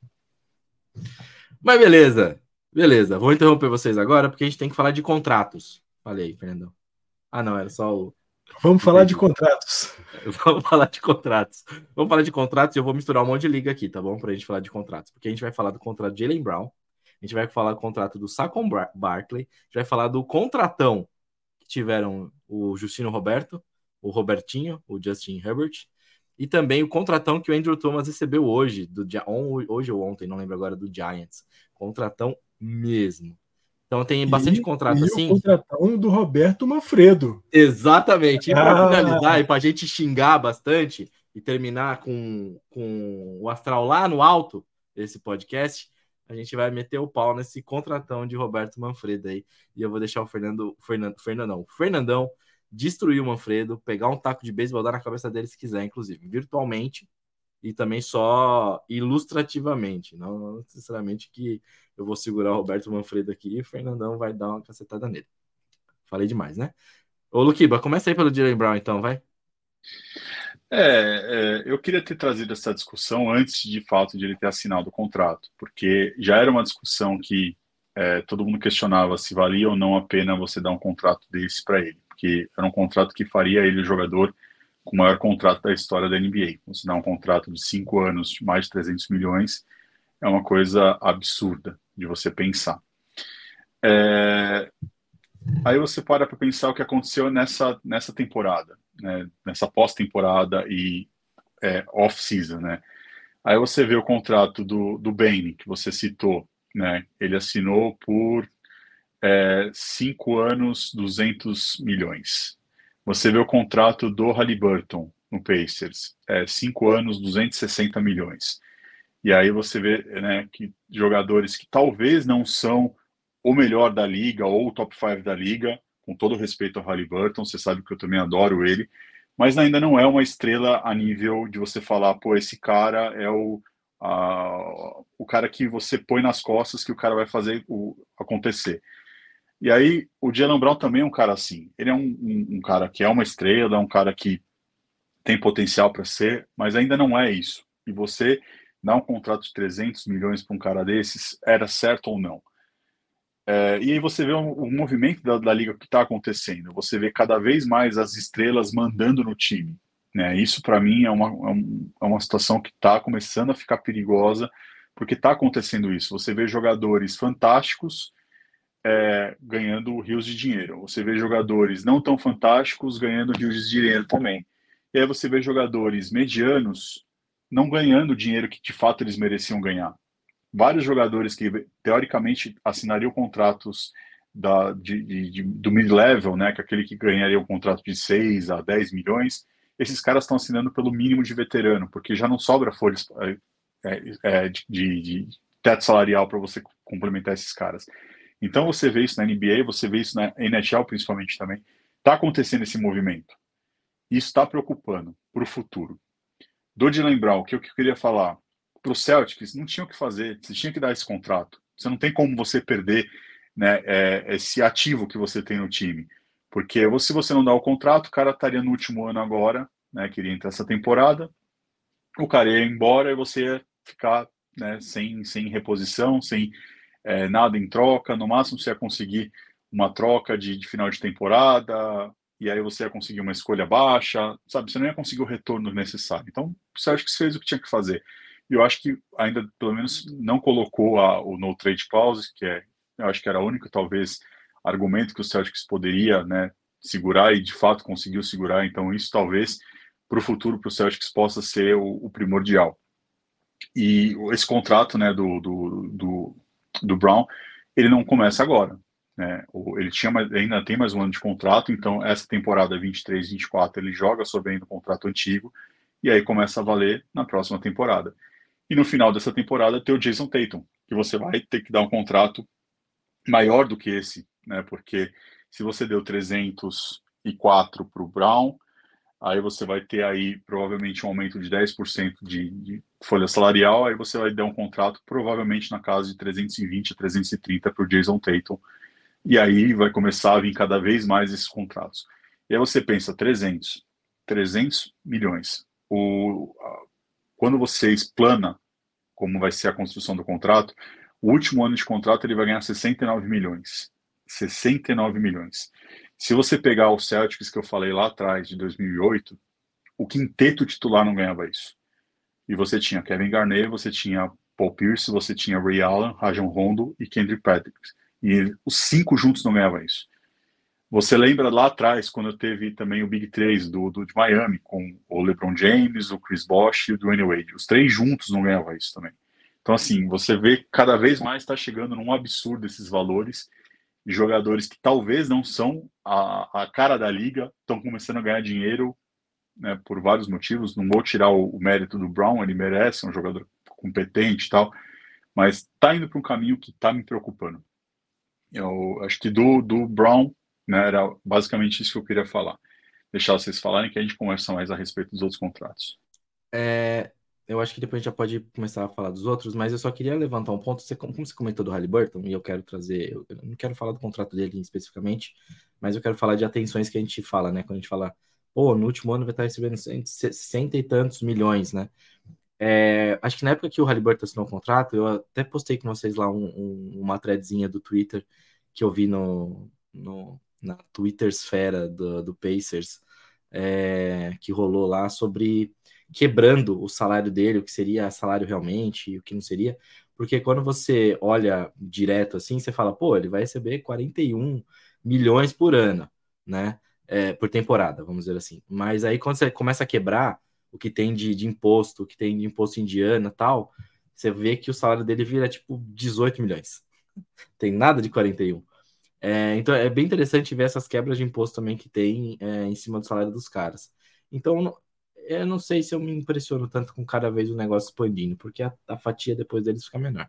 Mas beleza, beleza. Vou interromper vocês agora, porque a gente tem que falar de contratos. Falei, Fernandão. Ah, não, era só o... Vamos Entendi. falar de contratos. Vamos falar de contratos. Vamos falar de contratos e eu vou misturar um monte de liga aqui, tá bom? Pra gente falar de contratos. Porque a gente vai falar do contrato de Jaylen Brown, a gente vai falar do contrato do Saquon Barkley, a gente vai falar do contratão que tiveram o Justino Roberto, o Robertinho, o Justin Herbert, e também o contratão que o Andrew Thomas recebeu hoje, do, hoje ou ontem, não lembro agora, do Giants. Contratão mesmo. Então tem bastante e, contrato e assim. O contratão do Roberto Manfredo. Exatamente. E para ah. finalizar, e para a gente xingar bastante e terminar com, com o astral lá no alto desse podcast, a gente vai meter o pau nesse contratão de Roberto Manfredo aí. E eu vou deixar o Fernando, Fernando, Fernandão, o Fernandão destruir o Manfredo, pegar um taco de beisebol, dar na cabeça dele se quiser, inclusive, virtualmente e também só ilustrativamente. Não, não necessariamente que eu vou segurar o Roberto Manfredo aqui e o Fernandão vai dar uma cacetada nele. Falei demais, né? Ô, Luquiba, começa aí pelo Jaylen Brown, então, vai. É, é, eu queria ter trazido essa discussão antes de fato de ele ter assinado o contrato, porque já era uma discussão que é, todo mundo questionava se valia ou não a pena você dar um contrato desse para ele, porque era um contrato que faria ele o jogador com o maior contrato da história da N B A. Você dá um contrato de cinco anos de mais de trezentos milhões é uma coisa absurda de você pensar. É, aí você para para pensar o que aconteceu nessa, nessa temporada, né, nessa pós-temporada e é, off-season, né? Aí você vê o contrato do, do Bane, que você citou, né? Ele assinou por é, cinco anos, duzentos milhões. Você vê o contrato do Haliburton no Pacers, é, cinco anos, duzentos e sessenta milhões. E aí você vê, né, que jogadores que talvez não são o melhor da liga ou o top cinco da liga, com todo respeito ao Haliburton, você sabe que eu também adoro ele, mas ainda não é uma estrela a nível de você falar, pô, esse cara é o, a, o cara que você põe nas costas que o cara vai fazer o, acontecer. E aí o Jaylen Brown também é um cara assim, ele é um, um, um cara que é uma estrela, é um cara que tem potencial para ser, mas ainda não é isso. E você dar um contrato de trezentos milhões para um cara desses, era certo ou não? É, e aí você vê o, o movimento da, da liga que está acontecendo. Você vê cada vez mais as estrelas mandando no time. Né? Isso, para mim, é uma, é uma situação que está começando a ficar perigosa, porque está acontecendo isso. Você vê jogadores fantásticos é, ganhando rios de dinheiro. Você vê jogadores não tão fantásticos ganhando rios de dinheiro também. E aí você vê jogadores medianos não ganhando o dinheiro que de fato eles mereciam ganhar. Vários jogadores que teoricamente assinariam contratos da, de, de, de, do mid-level, né, que é aquele que ganharia um contrato de seis a dez milhões, esses caras estão assinando pelo mínimo de veterano, porque já não sobra folhas é, é, de, de, de teto salarial para você complementar esses caras. Então você vê isso na N B A, você vê isso na N H L principalmente também. Está acontecendo esse movimento. Isso está preocupando para o futuro. Do Jaylen Brown, o que eu queria falar? Para o Celtics, não tinha o que fazer, você tinha que dar esse contrato. Você não tem como você perder, né, é, esse ativo que você tem no time. Porque se você não dá o contrato, o cara estaria no último ano agora, né, queria entrar essa temporada, o cara ia embora e você ia ficar, né, sem, sem reposição, sem é, nada em troca. No máximo você ia conseguir uma troca de, de final de temporada, e aí você ia conseguir uma escolha baixa, sabe? Você não ia conseguir o retorno necessário. Então, você acha que fez o que tinha que fazer. E eu acho que ainda, pelo menos, não colocou a, o no trade clause, que é, eu acho que era o único, talvez, argumento que o Celtics poderia, né, segurar, e de fato conseguiu segurar. Então, isso talvez, para o futuro, para o Celtics possa ser o, o primordial. E esse contrato, né, do, do, do, do Brown, ele não começa agora. Né? Ele tinha mais, ainda tem mais um ano de contrato, então essa temporada vinte e três, vinte e quatro ele joga sobre ainda o contrato antigo, e aí começa a valer na próxima temporada. E no final dessa temporada tem o Jason Tatum, que você vai ter que dar um contrato maior do que esse, né? Porque se você deu trezentos e quatro para o Brown, aí você vai ter aí provavelmente um aumento de dez por cento de, de folha salarial, aí você vai dar um contrato provavelmente na casa de trezentos e vinte a trezentos e trinta para o Jason Tatum. E aí vai começar a vir cada vez mais esses contratos. E aí você pensa, trezentos, trezentos milhões. O, a, quando você explana como vai ser a construção do contrato, o último ano de contrato ele vai ganhar sessenta e nove milhões. sessenta e nove milhões. Se você pegar o Celtics que eu falei lá atrás, de dois mil e oito, o quinteto titular não ganhava isso. E você tinha Kevin Garnett, você tinha Paul Pierce, você tinha Ray Allen, Rajon Rondo e Kendrick Patrick. E os cinco juntos não ganhavam isso. Você lembra lá atrás, quando teve também o Big três do, do, de Miami, com o LeBron James, o Chris Bosh e o Dwayne Wade. Os três juntos não ganhavam isso também. Então, assim, você vê cada vez mais está chegando num absurdo esses valores de jogadores que talvez não são a, a cara da liga, estão começando a ganhar dinheiro, né, por vários motivos. Não vou tirar o, o mérito do Brown, ele merece, é um jogador competente e tal, mas está indo para um caminho que está me preocupando. Eu acho que do, do Brown, né, era basicamente isso que eu queria falar. Deixar vocês falarem que a gente conversa mais a respeito dos outros contratos. É, eu acho que depois a gente já pode começar a falar dos outros, mas eu só queria levantar um ponto. Você, como você comentou do Halliburton, e eu quero trazer, eu não quero falar do contrato dele especificamente, mas eu quero falar de atenções que a gente fala, né? Quando a gente fala, pô, no último ano vai estar recebendo sessenta e tantos milhões, né? É, acho que na época que o Halliburton assinou o contrato, eu até postei com vocês lá um, um, uma threadzinha do Twitter que eu vi no, no, na Twittersfera do, do Pacers, é, que rolou lá sobre quebrando o salário dele, o que seria salário realmente e o que não seria, porque quando você olha direto assim, você fala, pô, ele vai receber quarenta e um milhões por ano, né? É, por temporada, vamos dizer assim. Mas aí quando você começa a quebrar o que tem de, de imposto, o que tem de imposto indiano e tal, você vê que o salário dele vira tipo dezoito milhões. Tem nada de quarenta e um. É, então é bem interessante ver essas quebras de imposto também que tem é, em cima do salário dos caras. Então eu não sei se eu me impressiono tanto com cada vez o negócio expandindo, porque a, a fatia depois deles fica menor.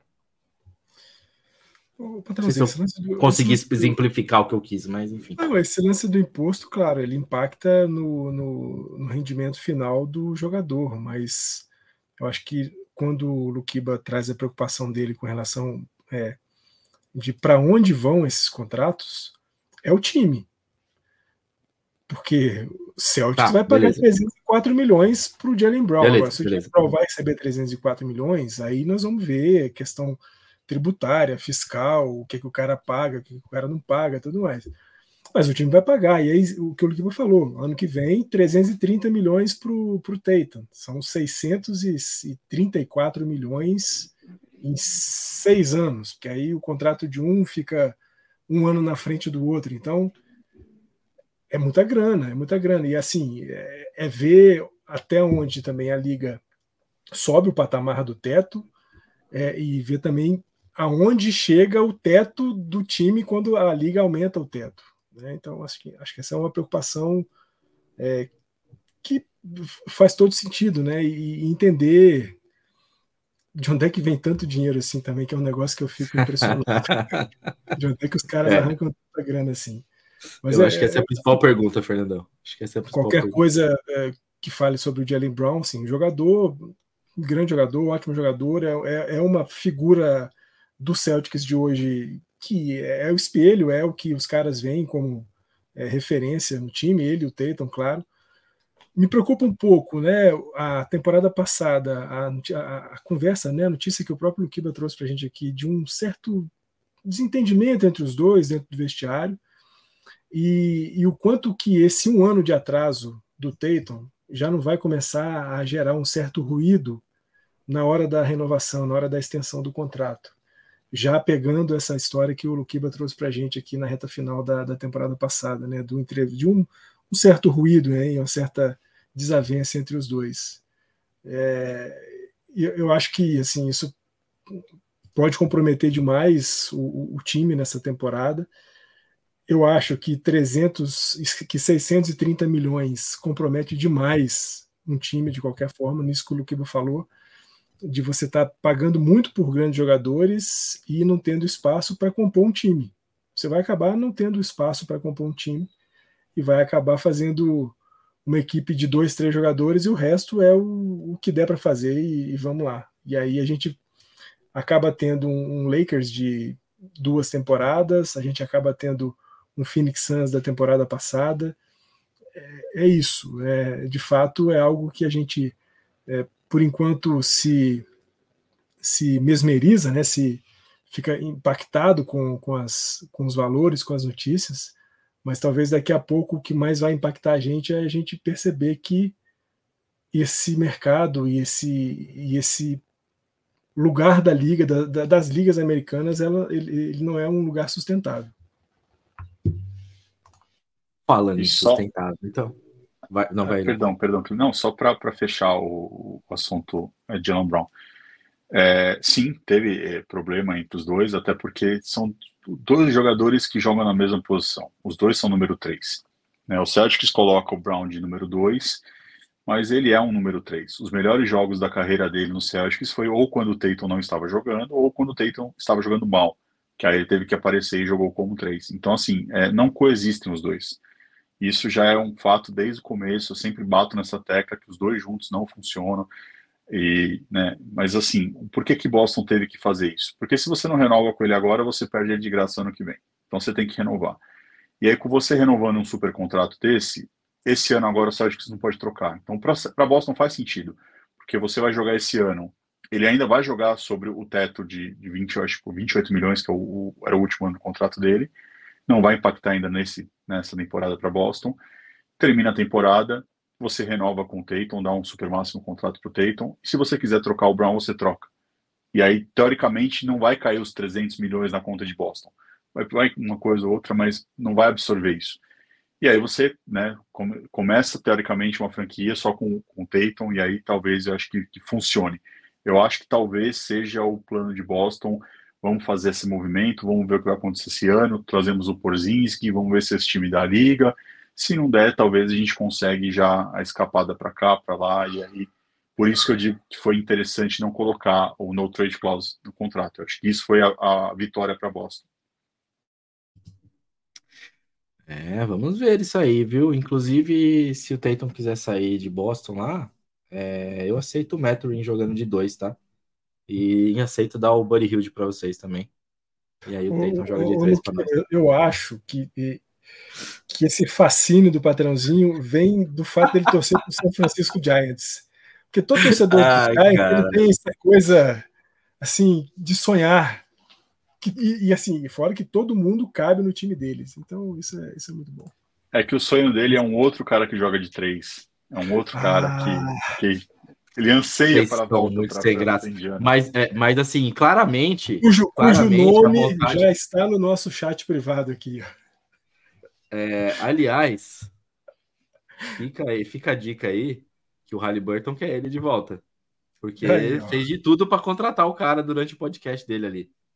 Ô, não sei se eu consegui exemplificar o que eu quis, mas enfim. Não, esse lance do imposto, claro, ele impacta no, no, no rendimento final do jogador, mas eu acho que quando o Luquiba traz a preocupação dele com relação é, de para onde vão esses contratos, é o time. Porque o Celtics tá, vai pagar beleza. trezentos e quatro milhões para o Jaylen Brown. Beleza, Agora, se beleza. o Jaylen Brown vai receber trezentos e quatro milhões, aí nós vamos ver questão tributária, fiscal, o que, que o cara paga, o que, que o cara não paga, tudo mais. Mas o time vai pagar. E aí, o que o Luquiba falou, ano que vem, trezentos e trinta milhões para o Tatum. São seiscentos e trinta e quatro milhões em seis anos, porque aí o contrato de um fica um ano na frente do outro. Então, é muita grana, é muita grana. E assim, é, é ver até onde também a liga sobe o patamar do teto é, e ver também aonde chega o teto do time quando a liga aumenta o teto, né? Então, acho que, acho que essa é uma preocupação é, que faz todo sentido, né? E, e entender de onde é que vem tanto dinheiro assim também, que é um negócio que eu fico impressionado. De onde é que os caras É. arrancam tanta grana assim. Mas Eu é, acho que essa é a principal pergunta, Fernandão. Acho que essa é a principal qualquer pergunta. coisa é, que fale sobre o Jaylen Brown, assim, jogador, grande jogador, ótimo jogador, é, é, é uma figura do Celtics de hoje que é o espelho, é o que os caras veem como é, referência no time, ele e o Tatum, claro. Me preocupa um pouco, né? A temporada passada, a, a, a conversa, né? A notícia que o próprio Luquiba trouxe para a gente aqui de um certo desentendimento entre os dois dentro do vestiário e, e o quanto que esse um ano de atraso do Tatum já não vai começar a gerar um certo ruído na hora da renovação, na hora da extensão do contrato. Já pegando essa história que o Luquiba trouxe para a gente aqui na reta final da, da temporada passada, né? Do, de um, um certo ruído, né? E uma certa desavença entre os dois. É, eu acho que assim, isso pode comprometer demais o, o time nessa temporada. Eu acho que trezentos, que seiscentos e trinta milhões compromete demais um time de qualquer forma, nisso que o Luquiba falou, de você estar tá pagando muito por grandes jogadores e não tendo espaço para compor um time. Você vai acabar não tendo espaço para compor um time e vai acabar fazendo uma equipe de dois, três jogadores e o resto é o, o que der para fazer e, e vamos lá. E aí a gente acaba tendo um, um Lakers de duas temporadas, a gente acaba tendo um Phoenix Suns da temporada passada. É, é isso. É, de fato, é algo que a gente, é, por enquanto, se, se mesmeriza, né, se fica impactado com, com, as, com os valores, com as notícias, mas talvez daqui a pouco o que mais vai impactar a gente é a gente perceber que esse mercado e esse, e esse lugar da liga, da, da, das ligas americanas, ela, ele, ele não é um lugar sustentável. Falando em só... sustentável, então. Vai, não, vai, é, perdão, não. perdão. Não, só para fechar o, o assunto de Jaylen Brown. É, sim, teve é, problema entre os dois, até porque são dois jogadores que jogam na mesma posição. Os dois são número três. Né? O Celtics coloca o Brown de número dois, mas ele é um número três. Os melhores jogos da carreira dele no Celtics foi ou quando o Tatum não estava jogando, ou quando o Tatum estava jogando mal, que aí ele teve que aparecer e jogou como três. Então, assim, é, não coexistem os dois. Isso já é um fato desde o começo, eu sempre bato nessa tecla que os dois juntos não funcionam. E, né, mas assim, por que que Boston teve que fazer isso? Porque se você não renova com ele agora, você perde ele de graça ano que vem. Então você tem que renovar. E aí, com você renovando um super contrato desse, esse ano agora o Celtics não pode trocar. Então, para Boston faz sentido, porque você vai jogar esse ano, ele ainda vai jogar sobre o teto de, de vinte, eu acho, vinte e oito milhões, que é o, era o último ano do contrato dele. Não vai impactar ainda nesse, nessa temporada para Boston. Termina a temporada, você renova com o Tatum, dá um super máximo contrato para o Tatum. E se você quiser trocar o Brown, você troca. E aí, teoricamente, não vai cair os trezentos milhões na conta de Boston. Vai, vai uma coisa ou outra, mas não vai absorver isso. E aí você, né, come, começa, teoricamente, uma franquia só com, com o Tatum, e aí talvez eu acho que, que funcione. Eu acho que talvez seja o plano de Boston. Vamos fazer esse movimento, vamos ver o que vai acontecer esse ano, trazemos o Porzingis, vamos ver se esse time dá liga. Se não der, talvez a gente consegue já a escapada para cá, para lá, e aí por isso que eu digo que foi interessante não colocar o no trade clause no contrato. Eu acho que isso foi a, a vitória para Boston. É, vamos ver isso aí, viu? Inclusive, se o Tatum quiser sair de Boston lá, é, eu aceito o Mathurin jogando de dois, tá? E aceito dar o Buddy Hield para vocês também. E aí o Tatum o, joga de o, três para nós. Eu, eu acho que, que esse fascínio do patrãozinho vem do fato dele torcer para o San Francisco Giants. Porque todo torcedor Ai, do Giants cara. ele tem essa coisa assim de sonhar. Que, e, e assim, fora que todo mundo cabe no time deles. Então, isso é, isso é muito bom. É que o sonho dele é um outro cara que joga de três. É um outro ah. cara que, que ele anseia Vocês para a volta muito para sem graça. Indiana. Mas, é, mas assim, claramente. Cujo, claramente, cujo nome vontade... já está no nosso chat privado aqui. É, aliás, fica, aí, fica a dica aí que o Haliburton quer ele de volta. Porque aí, ele fez de tudo para contratar o cara durante o podcast dele ali.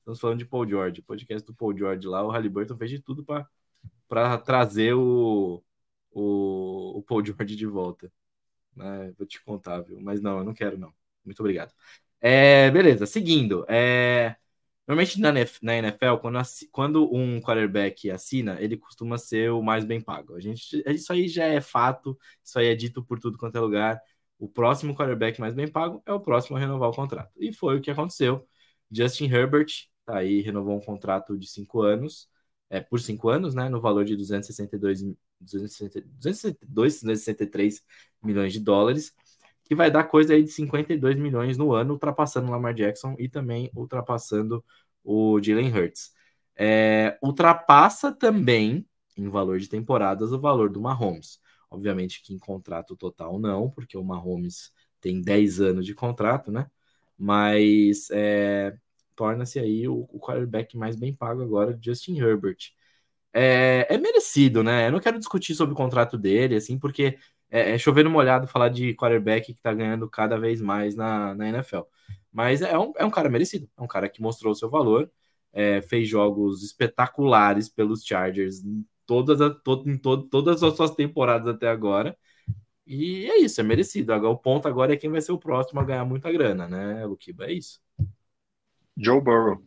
Estamos falando de Paul George, o podcast do Paul George lá, o Haliburton fez de tudo para trazer o, o, o Paul George de volta. É, vou te contar, viu? Mas não, eu não quero, não. Muito obrigado. É, beleza, seguindo. É, normalmente na, na N F L, quando, quando um quarterback assina, ele costuma ser o mais bem pago. A gente, isso aí já é fato, isso aí é dito por tudo quanto é lugar. O próximo quarterback mais bem pago é o próximo a renovar o contrato. E foi o que aconteceu. Justin Herbert, tá aí, renovou um contrato de cinco anos, é, por cinco anos, né, no valor de duzentos e sessenta e dois, duzentos e sessenta e dois, duzentos e sessenta e três milhões de dólares, que vai dar coisa aí de cinquenta e dois milhões no ano, ultrapassando o Lamar Jackson e também ultrapassando o Jalen Hurts. É, ultrapassa também, em valor de temporadas, o valor do Mahomes. Obviamente que em contrato total não, porque o Mahomes tem dez anos de contrato, né? Mas é, torna-se aí o, o quarterback mais bem pago agora, Justin Herbert. É, é merecido, né? Eu não quero discutir sobre o contrato dele, assim, porque é, é chover no molhado falar de quarterback que tá ganhando cada vez mais na, na N F L. Mas é um, é um cara merecido, é um cara que mostrou o seu valor, é, fez jogos espetaculares pelos Chargers em todas, a, to, em to, todas as suas temporadas até agora. E é isso, é merecido. Agora, o ponto agora é quem vai ser o próximo a ganhar muita grana, né, Luquiba? É isso. Joe Burrow.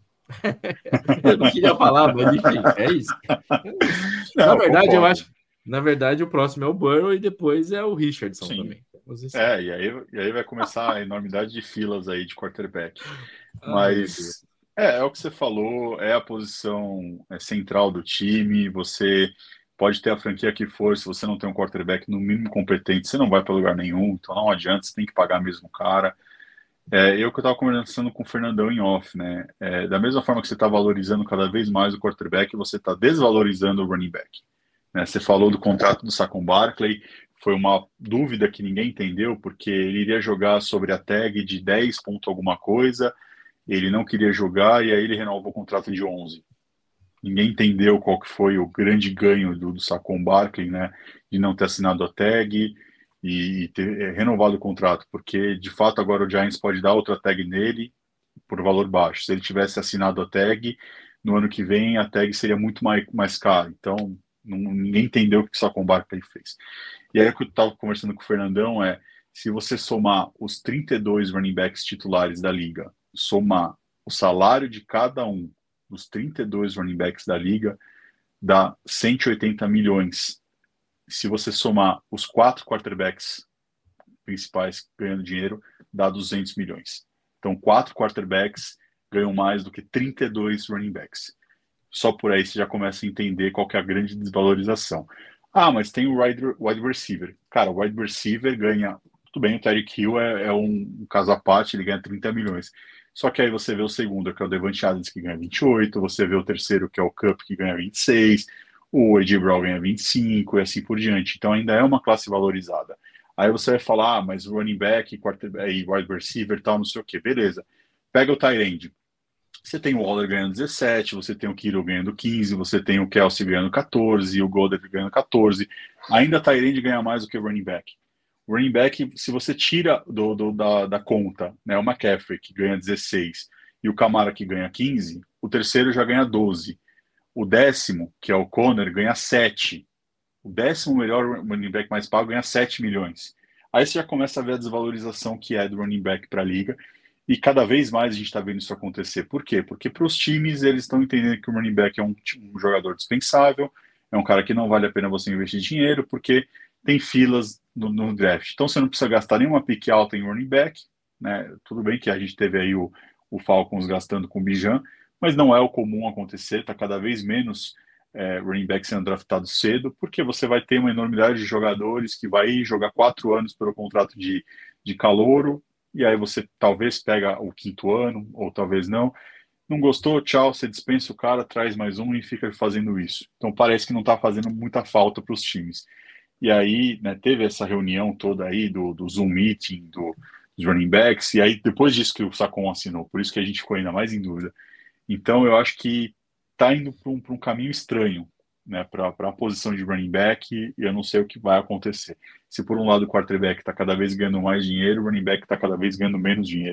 Eu não queria falar, mas enfim, é isso. Não, na verdade, eu, eu acho. Na verdade, o próximo é o Burrow e depois é o Richardson. Sim. Também. É, e aí, e aí vai começar a enormidade de filas aí de quarterback. Mas é, é o que você falou, é a posição central do time. Você pode ter a franquia que for, se você não tem um quarterback no mínimo competente, você não vai para lugar nenhum, então não adianta, você tem que pagar mesmo o cara. É, eu que eu estava conversando com o Fernandão em off, né? É, da mesma forma que você está valorizando cada vez mais o quarterback, você está desvalorizando o running back. Né? Você falou do contrato do Saquon Barkley, foi uma dúvida que ninguém entendeu, porque ele iria jogar sobre a tag de dez ponto alguma coisa, ele não queria jogar e aí ele renovou o contrato de onze. Ninguém entendeu qual que foi o grande ganho do, do Saquon Barkley, né? De não ter assinado a tag e ter renovado o contrato, porque de fato agora o Giants pode dar outra tag nele por valor baixo. Se ele tivesse assinado a tag, no ano que vem a tag seria muito mais, mais cara. Então, não, ninguém entendeu o que o Saquon Barkley fez. E aí o que eu estava conversando com o Fernandão é, se você somar os trinta e dois running backs titulares da liga, somar o salário de cada um dos trinta e dois running backs da liga, dá cento e oitenta milhões. Se você somar os quatro quarterbacks principais ganhando dinheiro, dá duzentos milhões. Então, quatro quarterbacks ganham mais do que trinta e dois running backs. Só por aí você já começa a entender qual que é a grande desvalorização. Ah, mas tem o wide, wide receiver. Cara, o wide receiver ganha... Tudo bem, o Tyreek Hill é, é um, um caso à parte, ele ganha trinta milhões. Só que aí você vê o segundo, que é o Devante Adams, que ganha vinte e oito, você vê o terceiro, que é o Cup, que ganha vinte e seis, o A J Brown ganha vinte e cinco e assim por diante. Então ainda é uma classe valorizada. Aí você vai falar, ah, mas running back, quarterback, wide receiver, tal, não sei o quê. Beleza. Pega o tight end. Você tem o Waller ganhando dezessete, você tem o Kittle ganhando quinze, você tem o Kelsey ganhando catorze, o Goddard ganhando catorze. Ainda tight end ganha mais do que o running back. O running back, se você tira do, do, da, da conta, né, o McCaffrey, que ganha dezesseis, e o Kamara, que ganha quinze, o terceiro já ganha doze. O décimo, que é o Conner, ganha sete. O décimo melhor running back mais pago ganha sete milhões. Aí você já começa a ver a desvalorização que é do running back para a liga. E cada vez mais a gente está vendo isso acontecer. Por quê? Porque para os times, eles estão entendendo que o running back é um, um jogador dispensável, é um cara que não vale a pena você investir dinheiro, porque tem filas no, no draft. Então você não precisa gastar nenhuma pique alta em running back. Né? Tudo bem que a gente teve aí o, o Falcons gastando com o Bijan, mas não é o comum acontecer, está cada vez menos é, running back sendo draftado cedo, porque você vai ter uma enormidade de jogadores que vai jogar quatro anos pelo contrato de, de calouro, e aí você talvez pega o quinto ano, ou talvez não. Não gostou, tchau, você dispensa o cara, traz mais um e fica fazendo isso. Então parece que não está fazendo muita falta para os times. E aí, né, teve essa reunião toda aí do, do Zoom Meeting, do, dos running backs, e aí depois disso que o Saquon assinou, por isso que a gente ficou ainda mais em dúvida. Então eu acho que está indo para um, um caminho estranho, né, para a posição de running back, e eu não sei o que vai acontecer. Se por um lado o quarterback está cada vez ganhando mais dinheiro, o running back está cada vez ganhando menos dinheiro.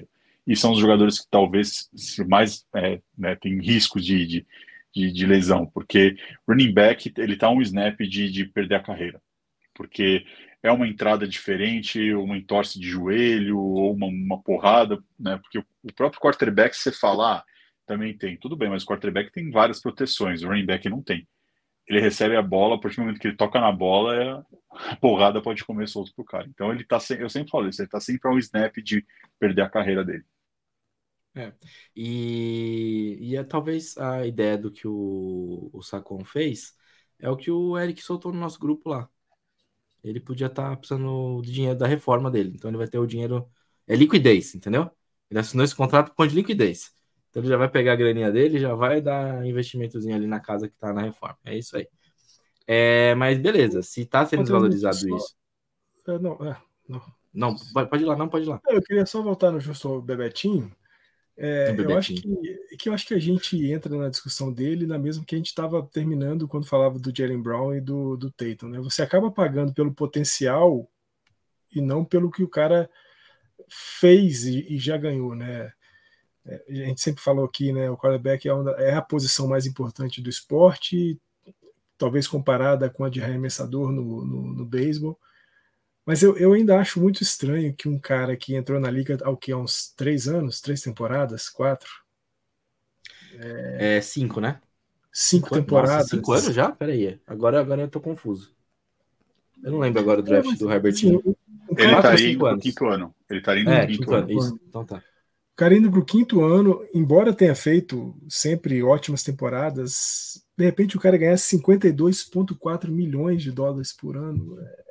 e são os jogadores que talvez mais é, né, tem risco de, de, de, de lesão, porque running back ele está um snap de, de perder a carreira, porque é uma entrada diferente, uma entorse de joelho ou uma, uma porrada, né? Porque o próprio quarterback, se você falar, também tem, tudo bem, mas o quarterback tem várias proteções, o running back não tem. Ele recebe a bola, a partir do momento que ele toca na bola, é, a porrada pode comer solto pro cara. Então ele tá, eu sempre falo isso, ele tá sempre a um snap de perder a carreira dele. É. E, e é talvez a ideia do que o, o Sacon fez é o que o Eric soltou no nosso grupo lá. Ele podia estar tá precisando do dinheiro da reforma dele. Então ele vai ter o dinheiro. É liquidez, entendeu? Ele assinou esse contrato com de liquidez. Então ele já vai pegar a graninha dele, já vai dar investimentozinho ali na casa que tá na reforma. É isso aí. É, mas beleza, se tá sendo desvalorizado só... isso. É, não, é, não. Não, pode ir lá, não, pode ir lá. Eu queria só voltar no Justo Bebetinho. É, eu, acho que, que eu acho que a gente entra na discussão dele na mesma que a gente estava terminando quando falava do Jaylen Brown e do, do Tatum, né? Você acaba pagando pelo potencial e não pelo que o cara fez e, e já ganhou, né? É, a gente sempre falou aqui, né? O quarterback é, uma, é a posição mais importante do esporte, talvez comparada com a de arremessador no, no, no beisebol. Mas eu, eu ainda acho muito estranho que um cara que entrou na liga ao que há uns três anos, três temporadas, quatro? É, é cinco, né? Cinco, cinco temporadas. Nossa, cinco anos já? Peraí. Agora, agora eu tô confuso. Eu não lembro agora do draft é, do Herbertinho. Assim, ele estaria indo pro quinto ano. Ele estaria indo é, pro quinto, quinto ano. ano. Isso, então tá. O cara indo pro quinto ano, embora tenha feito sempre ótimas temporadas, de repente o cara ganha cinquenta e dois vírgula quatro milhões de dólares por ano. É...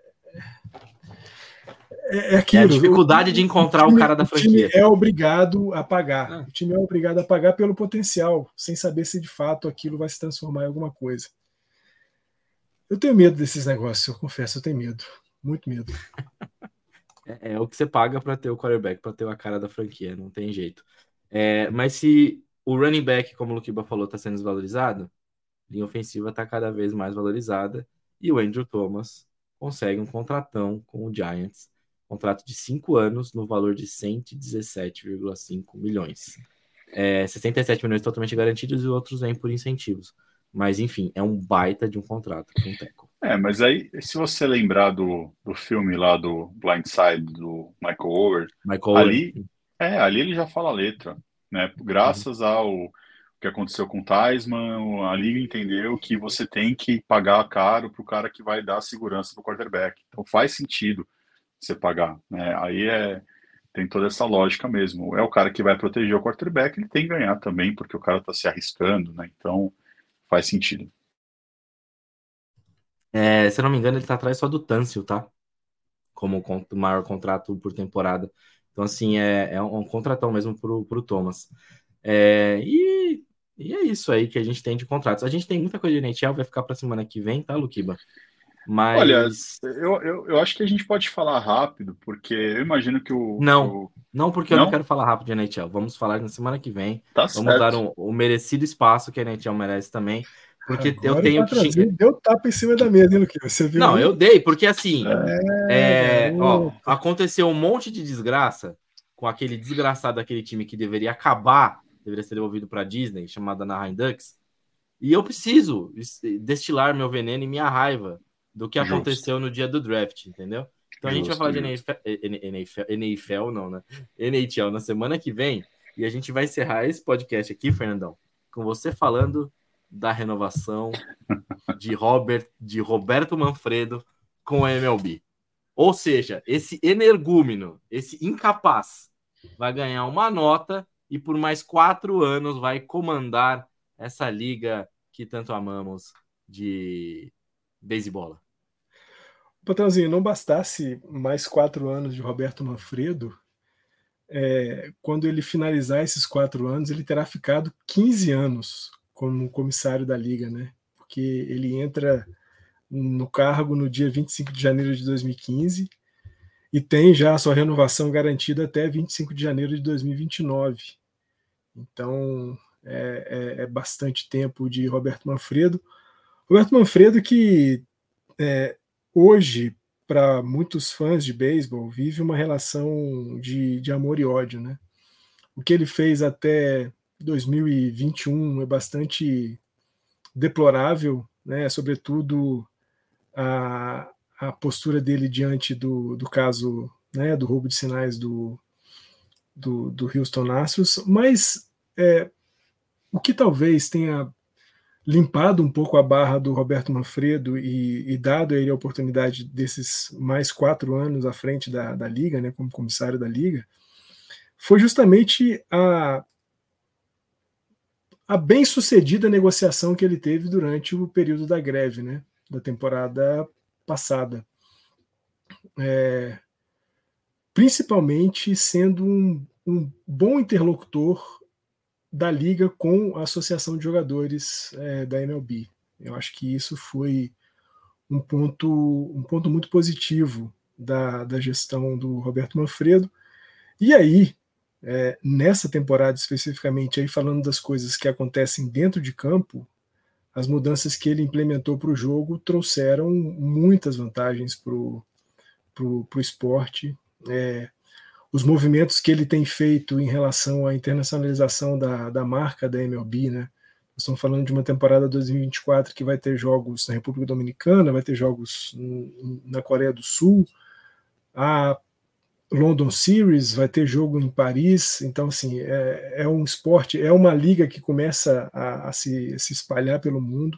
É, aquilo, é a dificuldade o, de encontrar o, time, o cara da franquia. O time é obrigado a pagar. Ah. O time é obrigado a pagar pelo potencial, sem saber se de fato aquilo vai se transformar em alguma coisa. Eu tenho medo desses negócios, eu confesso, eu tenho medo. Muito medo. É, é o que você paga para ter o quarterback, para ter a cara da franquia, não tem jeito. É, mas se o running back, como o Luquiba falou, está sendo desvalorizado, a linha ofensiva está cada vez mais valorizada e o Andrew Thomas consegue um contratão com o Giants. Contrato de cinco anos no valor de cento e dezessete vírgula cinco milhões. É, sessenta e sete milhões totalmente garantidos e outros vêm por incentivos. Mas, enfim, é um baita de um contrato para um tackle. É, mas aí, se você lembrar do, do filme lá do Blindside, do Michael Oher, Michael ali, Oher. É, ali ele já fala a letra, né? Graças uhum. ao que aconteceu com o Theismann, a liga entendeu que você tem que pagar caro para o cara que vai dar segurança para o quarterback. Então faz sentido você pagar, né? Aí é, tem toda essa lógica mesmo. É o cara que vai proteger o quarterback, ele tem que ganhar também, porque o cara está se arriscando, né? Então faz sentido. É, se eu não me engano, ele tá atrás só do Tâncio, tá? Como o maior contrato por temporada. Então, assim, é, é um contratão mesmo pro, pro Thomas. É, e, e é isso aí que a gente tem de contratos. A gente tem muita coisa de N H L, vai ficar pra semana que vem, tá, Luquiba? Mas... Olha, eu, eu, eu acho que a gente pode falar rápido, porque eu imagino que o... Não, que o... não porque não? eu não quero falar rápido de N H L. Vamos falar na semana que vem. Tá Vamos certo. dar um, o merecido espaço que a N H L merece também. Porque Agora eu tenho que xingar. Deu tapa em cima da mesa, hein, Luquinha? Você viu? Não, aí? eu dei, porque assim, é, é, ó, aconteceu um monte de desgraça com aquele desgraçado daquele time que deveria acabar, deveria ser devolvido para Disney, chamado Anaheim Ducks. E eu preciso destilar meu veneno e minha raiva do que Justo. aconteceu no dia do draft, entendeu? Então a gente Justo, vai falar de justo. N F L, N F L não, né? N H L na semana que vem e a gente vai encerrar esse podcast aqui, Fernandão, com você falando da renovação de, Robert, de Roberto Manfredo com a M L B. Ou seja, esse energúmeno, esse incapaz, vai ganhar uma nota e por mais quatro anos vai comandar essa liga que tanto amamos de beisebol. Patrãozinho, não bastasse mais quatro anos de Roberto Manfredo, é, quando ele finalizar esses quatro anos, ele terá ficado quinze anos como comissário da liga, né? Porque ele entra no cargo no dia vinte e cinco de janeiro de dois mil e quinze e tem já a sua renovação garantida até vinte e cinco de janeiro de dois mil e vinte e nove. Então, é, é, é bastante tempo de Roberto Manfredo. Roberto Manfredo que é, hoje, para muitos fãs de beisebol, vive uma relação de, de amor e ódio, né? o que ele fez até dois mil e vinte e um é bastante deplorável, né? Sobretudo a, a postura dele diante do, do caso, né, do roubo de sinais do, do, do Houston Astros, mas é, o que talvez tenha limpado um pouco a barra do Roberto Manfredo e, e dado a ele a oportunidade desses mais quatro anos à frente da, da Liga, né, como comissário da Liga, foi justamente a, a bem-sucedida negociação que ele teve durante o período da greve, né, da temporada passada. É, principalmente sendo um, um bom interlocutor da Liga com a Associação de Jogadores é, da M L B. Eu acho que isso foi um ponto, um ponto muito positivo da, da gestão do Roberto Manfredo. E aí, é, nessa temporada especificamente, aí falando das coisas que acontecem dentro de campo, as mudanças que ele implementou para o jogo trouxeram muitas vantagens para o esporte. É, os movimentos que ele tem feito em relação à internacionalização da, da marca da M L B, né? Nós estamos falando de uma temporada dois mil e vinte e quatro que vai ter jogos na República Dominicana, vai ter jogos na Coreia do Sul, a London Series, vai ter jogo em Paris. Então, assim, é, é um esporte, é uma liga que começa a, a, se, a se espalhar pelo mundo.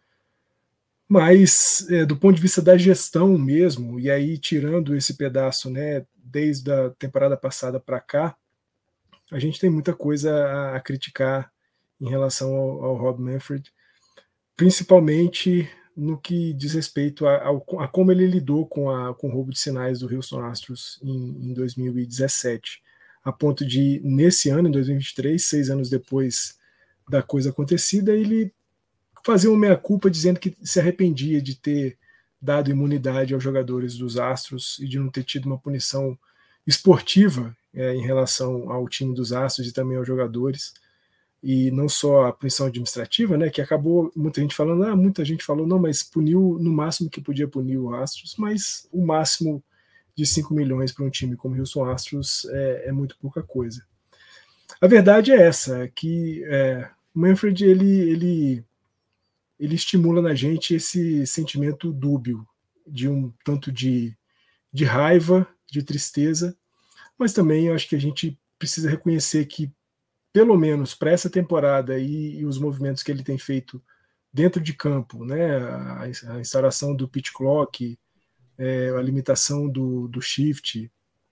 Mas, é, do ponto de vista da gestão mesmo, e aí tirando esse pedaço, né, desde a temporada passada para cá, a gente tem muita coisa a, a criticar em relação ao, ao Rob Manfred, principalmente no que diz respeito a, a, a como ele lidou com, a, com o roubo de sinais do Houston Astros em, em dois mil e dezessete, a ponto de, nesse ano, em dois mil e vinte e três, seis anos depois da coisa acontecida, ele fazer uma meia-culpa dizendo que se arrependia de ter dado imunidade aos jogadores dos Astros e de não ter tido uma punição esportiva é, em relação ao time dos Astros e também aos jogadores, e não só a punição administrativa, né, que acabou muita gente falando, ah, muita gente falou, não, mas puniu no máximo que podia punir o Astros, mas o máximo de cinco milhões para um time como o Houston Astros é, é muito pouca coisa. A verdade é essa, que é, o Manfred, ele, ele ele estimula na gente esse sentimento dúbio, de um tanto de, de raiva, de tristeza, mas também eu acho que a gente precisa reconhecer que, pelo menos para essa temporada e, e os movimentos que ele tem feito dentro de campo, né, a, a instalação do pitch clock, é, a limitação do, do shift,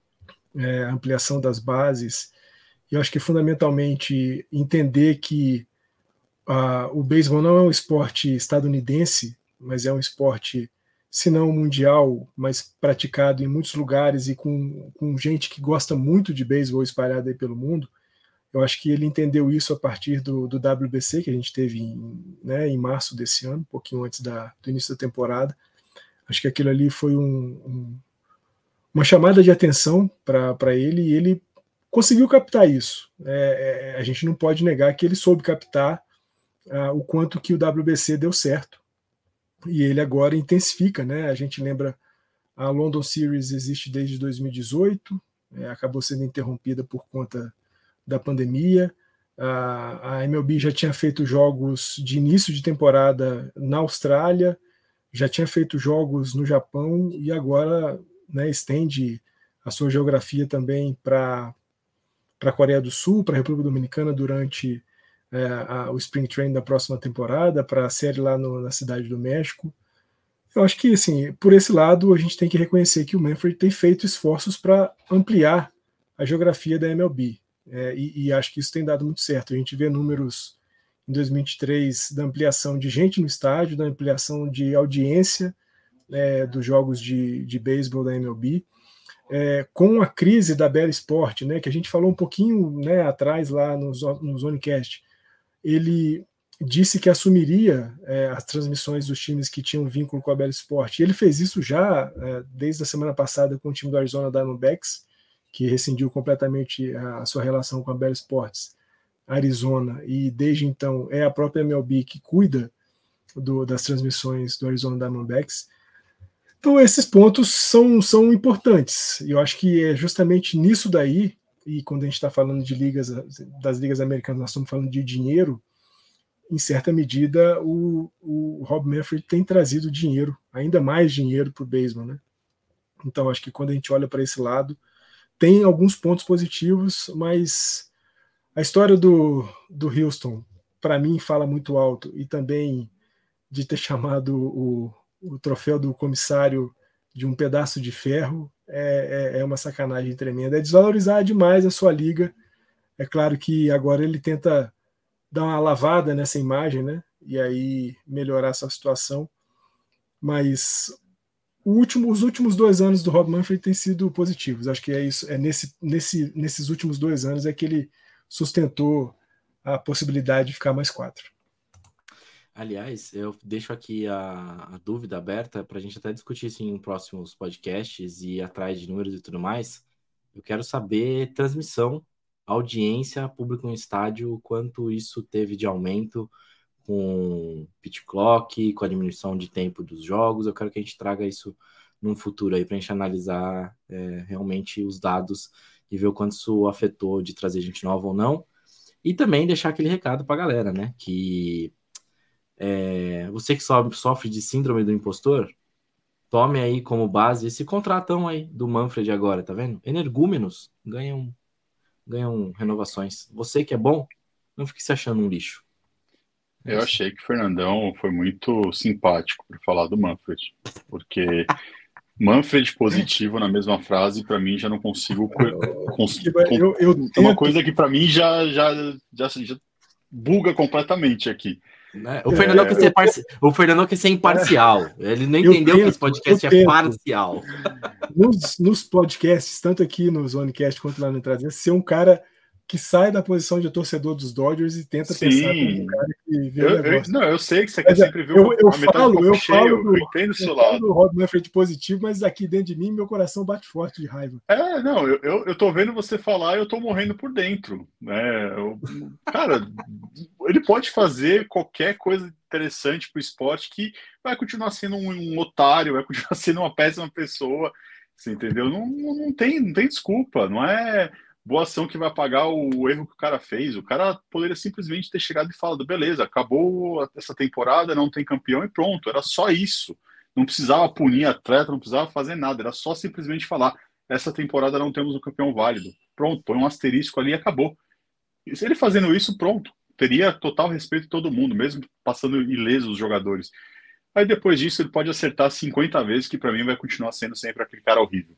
é, a ampliação das bases, eu acho que fundamentalmente entender que Uh, o beisebol não é um esporte estadunidense, mas é um esporte, se não mundial, mas praticado em muitos lugares e com, com gente que gosta muito de beisebol espalhada aí pelo mundo. Eu acho que ele entendeu isso a partir do, do W B C, que a gente teve em, né, em março desse ano, um pouquinho antes da, do início da temporada. Acho que aquilo ali foi um, um, uma chamada de atenção para ele, e ele conseguiu captar isso. É, é, a gente não pode negar que ele soube captar Uh, o quanto que o W B C deu certo, e ele agora intensifica, né? A gente lembra, a London Series existe desde dois mil e dezoito, é, acabou sendo interrompida por conta da pandemia. Uh, a M L B já tinha feito jogos de início de temporada na Austrália, já tinha feito jogos no Japão, e agora, né, estende a sua geografia também para a Coreia do Sul, para a República Dominicana durante É, a, o Spring Training da próxima temporada, para a série lá no, na Cidade do México. Eu acho que, assim, por esse lado, a gente tem que reconhecer que o Manfred tem feito esforços para ampliar a geografia da M L B, é, e, e acho que isso tem dado muito certo. A gente vê números em dois mil e vinte e três da ampliação de gente no estádio, da ampliação de audiência é, dos jogos de, de beisebol da M L B, É, com a crise da Bell Sport, né, que a gente falou um pouquinho, né, atrás lá no, no Zonecast. Ele disse que assumiria é, as transmissões dos times que tinham vínculo com a Bell Sport. E ele fez isso já é, desde a semana passada com o time do Arizona Diamondbacks, que rescindiu completamente a, a sua relação com a Bell Sports Arizona, e desde então é a própria M L B que cuida do, das transmissões do Arizona Diamondbacks. Então esses pontos são, são importantes, e eu acho que é justamente nisso daí e quando a gente está falando de ligas, das ligas americanas, nós estamos falando de dinheiro, em certa medida, o, o Rob Manfred tem trazido dinheiro, ainda mais dinheiro para o beisebol, né? Então, acho que quando a gente olha para esse lado, tem alguns pontos positivos, mas a história do, do Houston, para mim, fala muito alto, e também de ter chamado o, o troféu do comissário de um pedaço de ferro, é, é, é uma sacanagem tremenda. É desvalorizar demais a sua liga. É claro que agora ele tenta dar uma lavada nessa imagem, né? E aí melhorar essa situação. Mas o último, os últimos dois anos do Rob Manfred têm sido positivos. Acho que é isso. É nesse, nesse, nesses últimos dois anos é que ele sustentou a possibilidade de ficar mais quatro. Aliás, eu deixo aqui a, a dúvida aberta para a gente até discutir isso em próximos podcasts e ir atrás de números e tudo mais. Eu quero saber transmissão, audiência, público no estádio, quanto isso teve de aumento com pitch clock, com a diminuição de tempo dos jogos. Eu quero que a gente traga isso num futuro aí para a gente analisar é, realmente os dados e ver o quanto isso afetou de trazer gente nova ou não. E também deixar aquele recado para a galera, né? Que é, você que sofre de síndrome do impostor, tome aí como base esse contratão aí do Manfred agora, tá vendo? Energúmenos ganham ganham renovações. Você que é bom, não fique se achando um lixo. Eu achei que o Fernandão foi muito simpático para falar do Manfred, porque Manfred positivo na mesma frase, para mim já não consigo. Cons eu, eu tento... Uma coisa que para mim já, já, já, já buga completamente aqui. Né? O, Fernandão é, quer ser parci... o Fernandão quer ser imparcial. Ele não entendeu tento, que esse podcast é parcial. Nos, nos podcasts, tanto aqui no Zonecast quanto lá no Entrada, ser um cara que sai da posição de torcedor dos Dodgers e tenta Sim. pensar como um cara que vê eu, o negócio. Eu, não, eu sei que você quer sempre ver eu, o eu, eu falo, eu cheio, falo do, eu entendo o seu eu lado. do Rob Manfred positivo, mas aqui dentro de mim meu coração bate forte de raiva. É, não, eu, eu, eu tô vendo você falar e eu tô morrendo por dentro. Né? Eu, cara, ele pode fazer qualquer coisa interessante pro esporte que vai continuar sendo um, um otário, vai continuar sendo uma péssima pessoa. Você entendeu? Não, não, tem, não tem desculpa, não é boa ação que vai pagar o erro que o cara fez. O cara poderia simplesmente ter chegado e falado, beleza, acabou essa temporada, não tem campeão e pronto, era só isso. Não precisava punir atleta, não precisava fazer nada, era só simplesmente falar, essa temporada não temos um campeão válido. Pronto, põe um asterisco ali e acabou. E se ele fazendo isso, pronto, teria total respeito de todo mundo, mesmo passando ileso os jogadores. Aí depois disso ele pode acertar cinquenta vezes, que para mim vai continuar sendo sempre aquele cara horrível.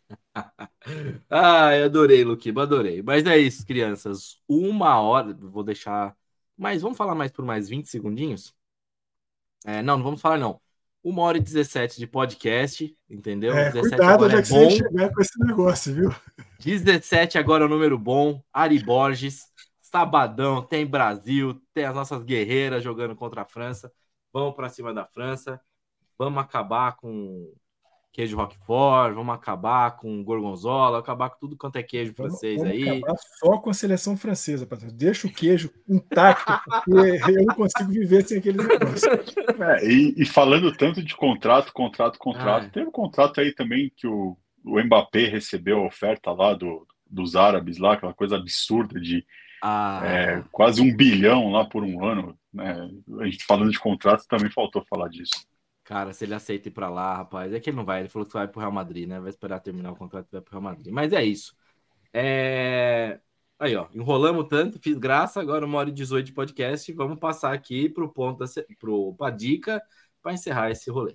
Ah, eu adorei, Luquiba, adorei. Mas é isso, crianças. Uma hora, vou deixar. Mas vamos falar mais por mais vinte segundinhos? É, não, não vamos falar, não. Uma hora e dezessete de podcast, entendeu? É, dezessete cuidado agora onde é é que bom. você chegar com esse negócio, viu? dezessete agora é o número bom. Ari Borges, sabadão, tem Brasil, tem as nossas guerreiras jogando contra a França. Vamos para cima da França. Vamos acabar com queijo Roquefort, vamos acabar com gorgonzola, acabar com tudo quanto é queijo vamos, francês vamos aí. Acabar só com a seleção francesa, patrão. Deixa o queijo intacto, porque eu não consigo viver sem aqueles negócios. É, e, e falando tanto de contrato, contrato, contrato, ah, teve um contrato aí também que o, o Mbappé recebeu a oferta lá do, dos árabes, lá, aquela coisa absurda de ah, é, quase um bilhão lá por um ano. Né? A gente falando de contrato também faltou falar disso. Cara, se ele aceita ir pra lá, rapaz, é que ele não vai. Ele falou que vai pro Real Madrid, né? Vai esperar terminar o contrato e vai pro Real Madrid. Mas é isso. É... Aí, ó, enrolamos tanto, fiz graça, agora uma hora e dezoito de podcast. Vamos passar aqui pro ponto, da... pro... pra dica, para encerrar esse rolê.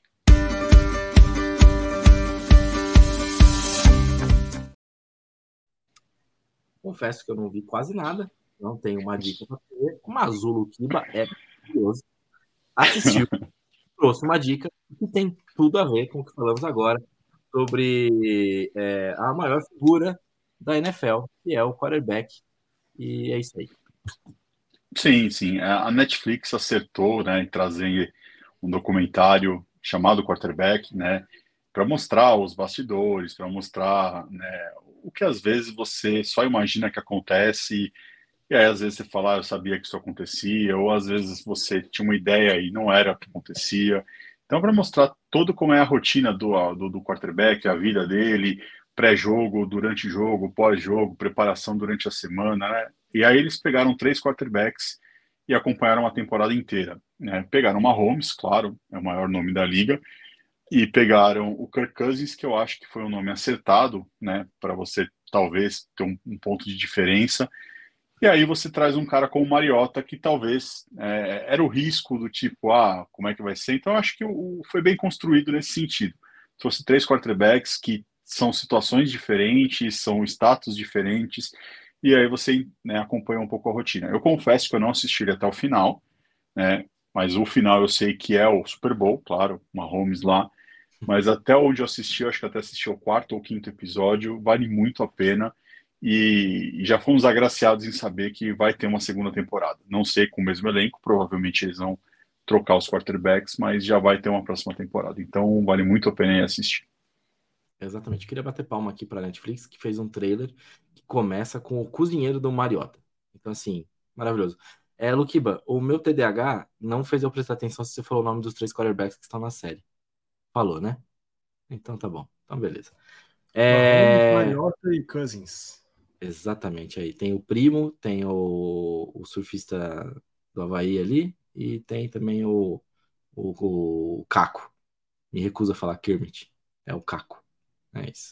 Confesso que eu não vi quase nada. Não tenho uma dica para ter. Mas o Luquiba é curioso. Assistiu. Trouxe uma dica que tem tudo a ver com o que falamos agora sobre é, a maior figura da N F L, que é o quarterback. E é isso aí. Sim, sim. A Netflix acertou, né, em trazer um documentário chamado Quarterback, né, para mostrar os bastidores, para mostrar, né, o que às vezes você só imagina que acontece. E aí, às vezes, você fala, ah, eu sabia que isso acontecia, ou às vezes você tinha uma ideia e não era o que acontecia. Então, para mostrar todo como é a rotina do, do, do quarterback, a vida dele, pré-jogo, durante jogo, pós-jogo, preparação durante a semana, né? E aí eles pegaram três quarterbacks e acompanharam a temporada inteira, né? Pegaram o Mahomes, claro, é o maior nome da liga, e pegaram o Kirk Cousins, que eu acho que foi um nome acertado, né? Para você talvez ter um, um ponto de diferença. E aí você traz um cara como o Mariota, que talvez é, era o risco do tipo, ah, como é que vai ser? Então eu acho que o, foi bem construído nesse sentido. Trouxe três quarterbacks que são situações diferentes, são status diferentes, e aí você, né, acompanha um pouco a rotina. Eu confesso que eu não assisti até o final, né, mas o final eu sei que é o Super Bowl, claro, Mahomes lá, mas até onde eu assisti, eu acho que até assisti o quarto ou quinto episódio, vale muito a pena, e, e já fomos agraciados em saber que vai ter uma segunda temporada. Não sei com o mesmo elenco, provavelmente eles vão trocar os quarterbacks, mas já vai ter uma próxima temporada. Então vale muito a pena ir assistir. Exatamente. Queria bater palma aqui para a Netflix, que fez um trailer que começa com o cozinheiro do Mariota. Então, assim, maravilhoso. É, Luquiba, o meu T D A H não fez eu prestar atenção se você falou o nome dos três quarterbacks que estão na série. Falou, né? Então tá bom. Então, beleza. Mahomes, É... Mariota e Cousins. Exatamente aí. Tem o primo, tem o, o surfista do Havaí ali, e tem também o, o, o Caco. Me recuso a falar Kermit. É o Caco. É isso.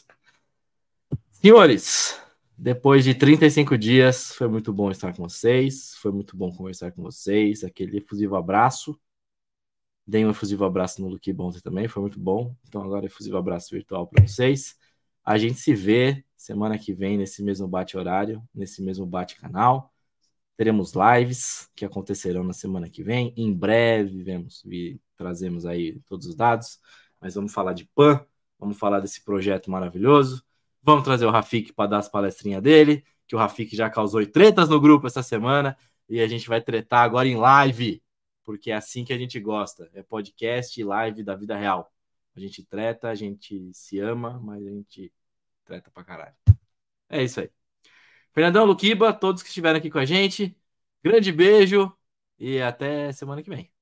Senhores, depois de trinta e cinco dias, foi muito bom estar com vocês. Foi muito bom conversar com vocês. Aquele efusivo abraço. Dei um efusivo abraço no Luque Bonte também, foi muito bom. Então agora efusivo abraço virtual para vocês. A gente se vê semana que vem nesse mesmo bate-horário, nesse mesmo bate-canal. Teremos lives que acontecerão na semana que vem. Em breve vemos e trazemos aí todos os dados. Mas vamos falar de P A N, vamos falar desse projeto maravilhoso. Vamos trazer o Rafik para dar as palestrinhas dele, que o Rafik já causou tretas no grupo essa semana. E a gente vai tretar agora em live, porque é assim que a gente gosta. É podcast e live da vida real. A gente treta, a gente se ama, mas a gente treta pra caralho. É isso aí. Fernandão, Luquiba, todos que estiveram aqui com a gente, grande beijo e até semana que vem.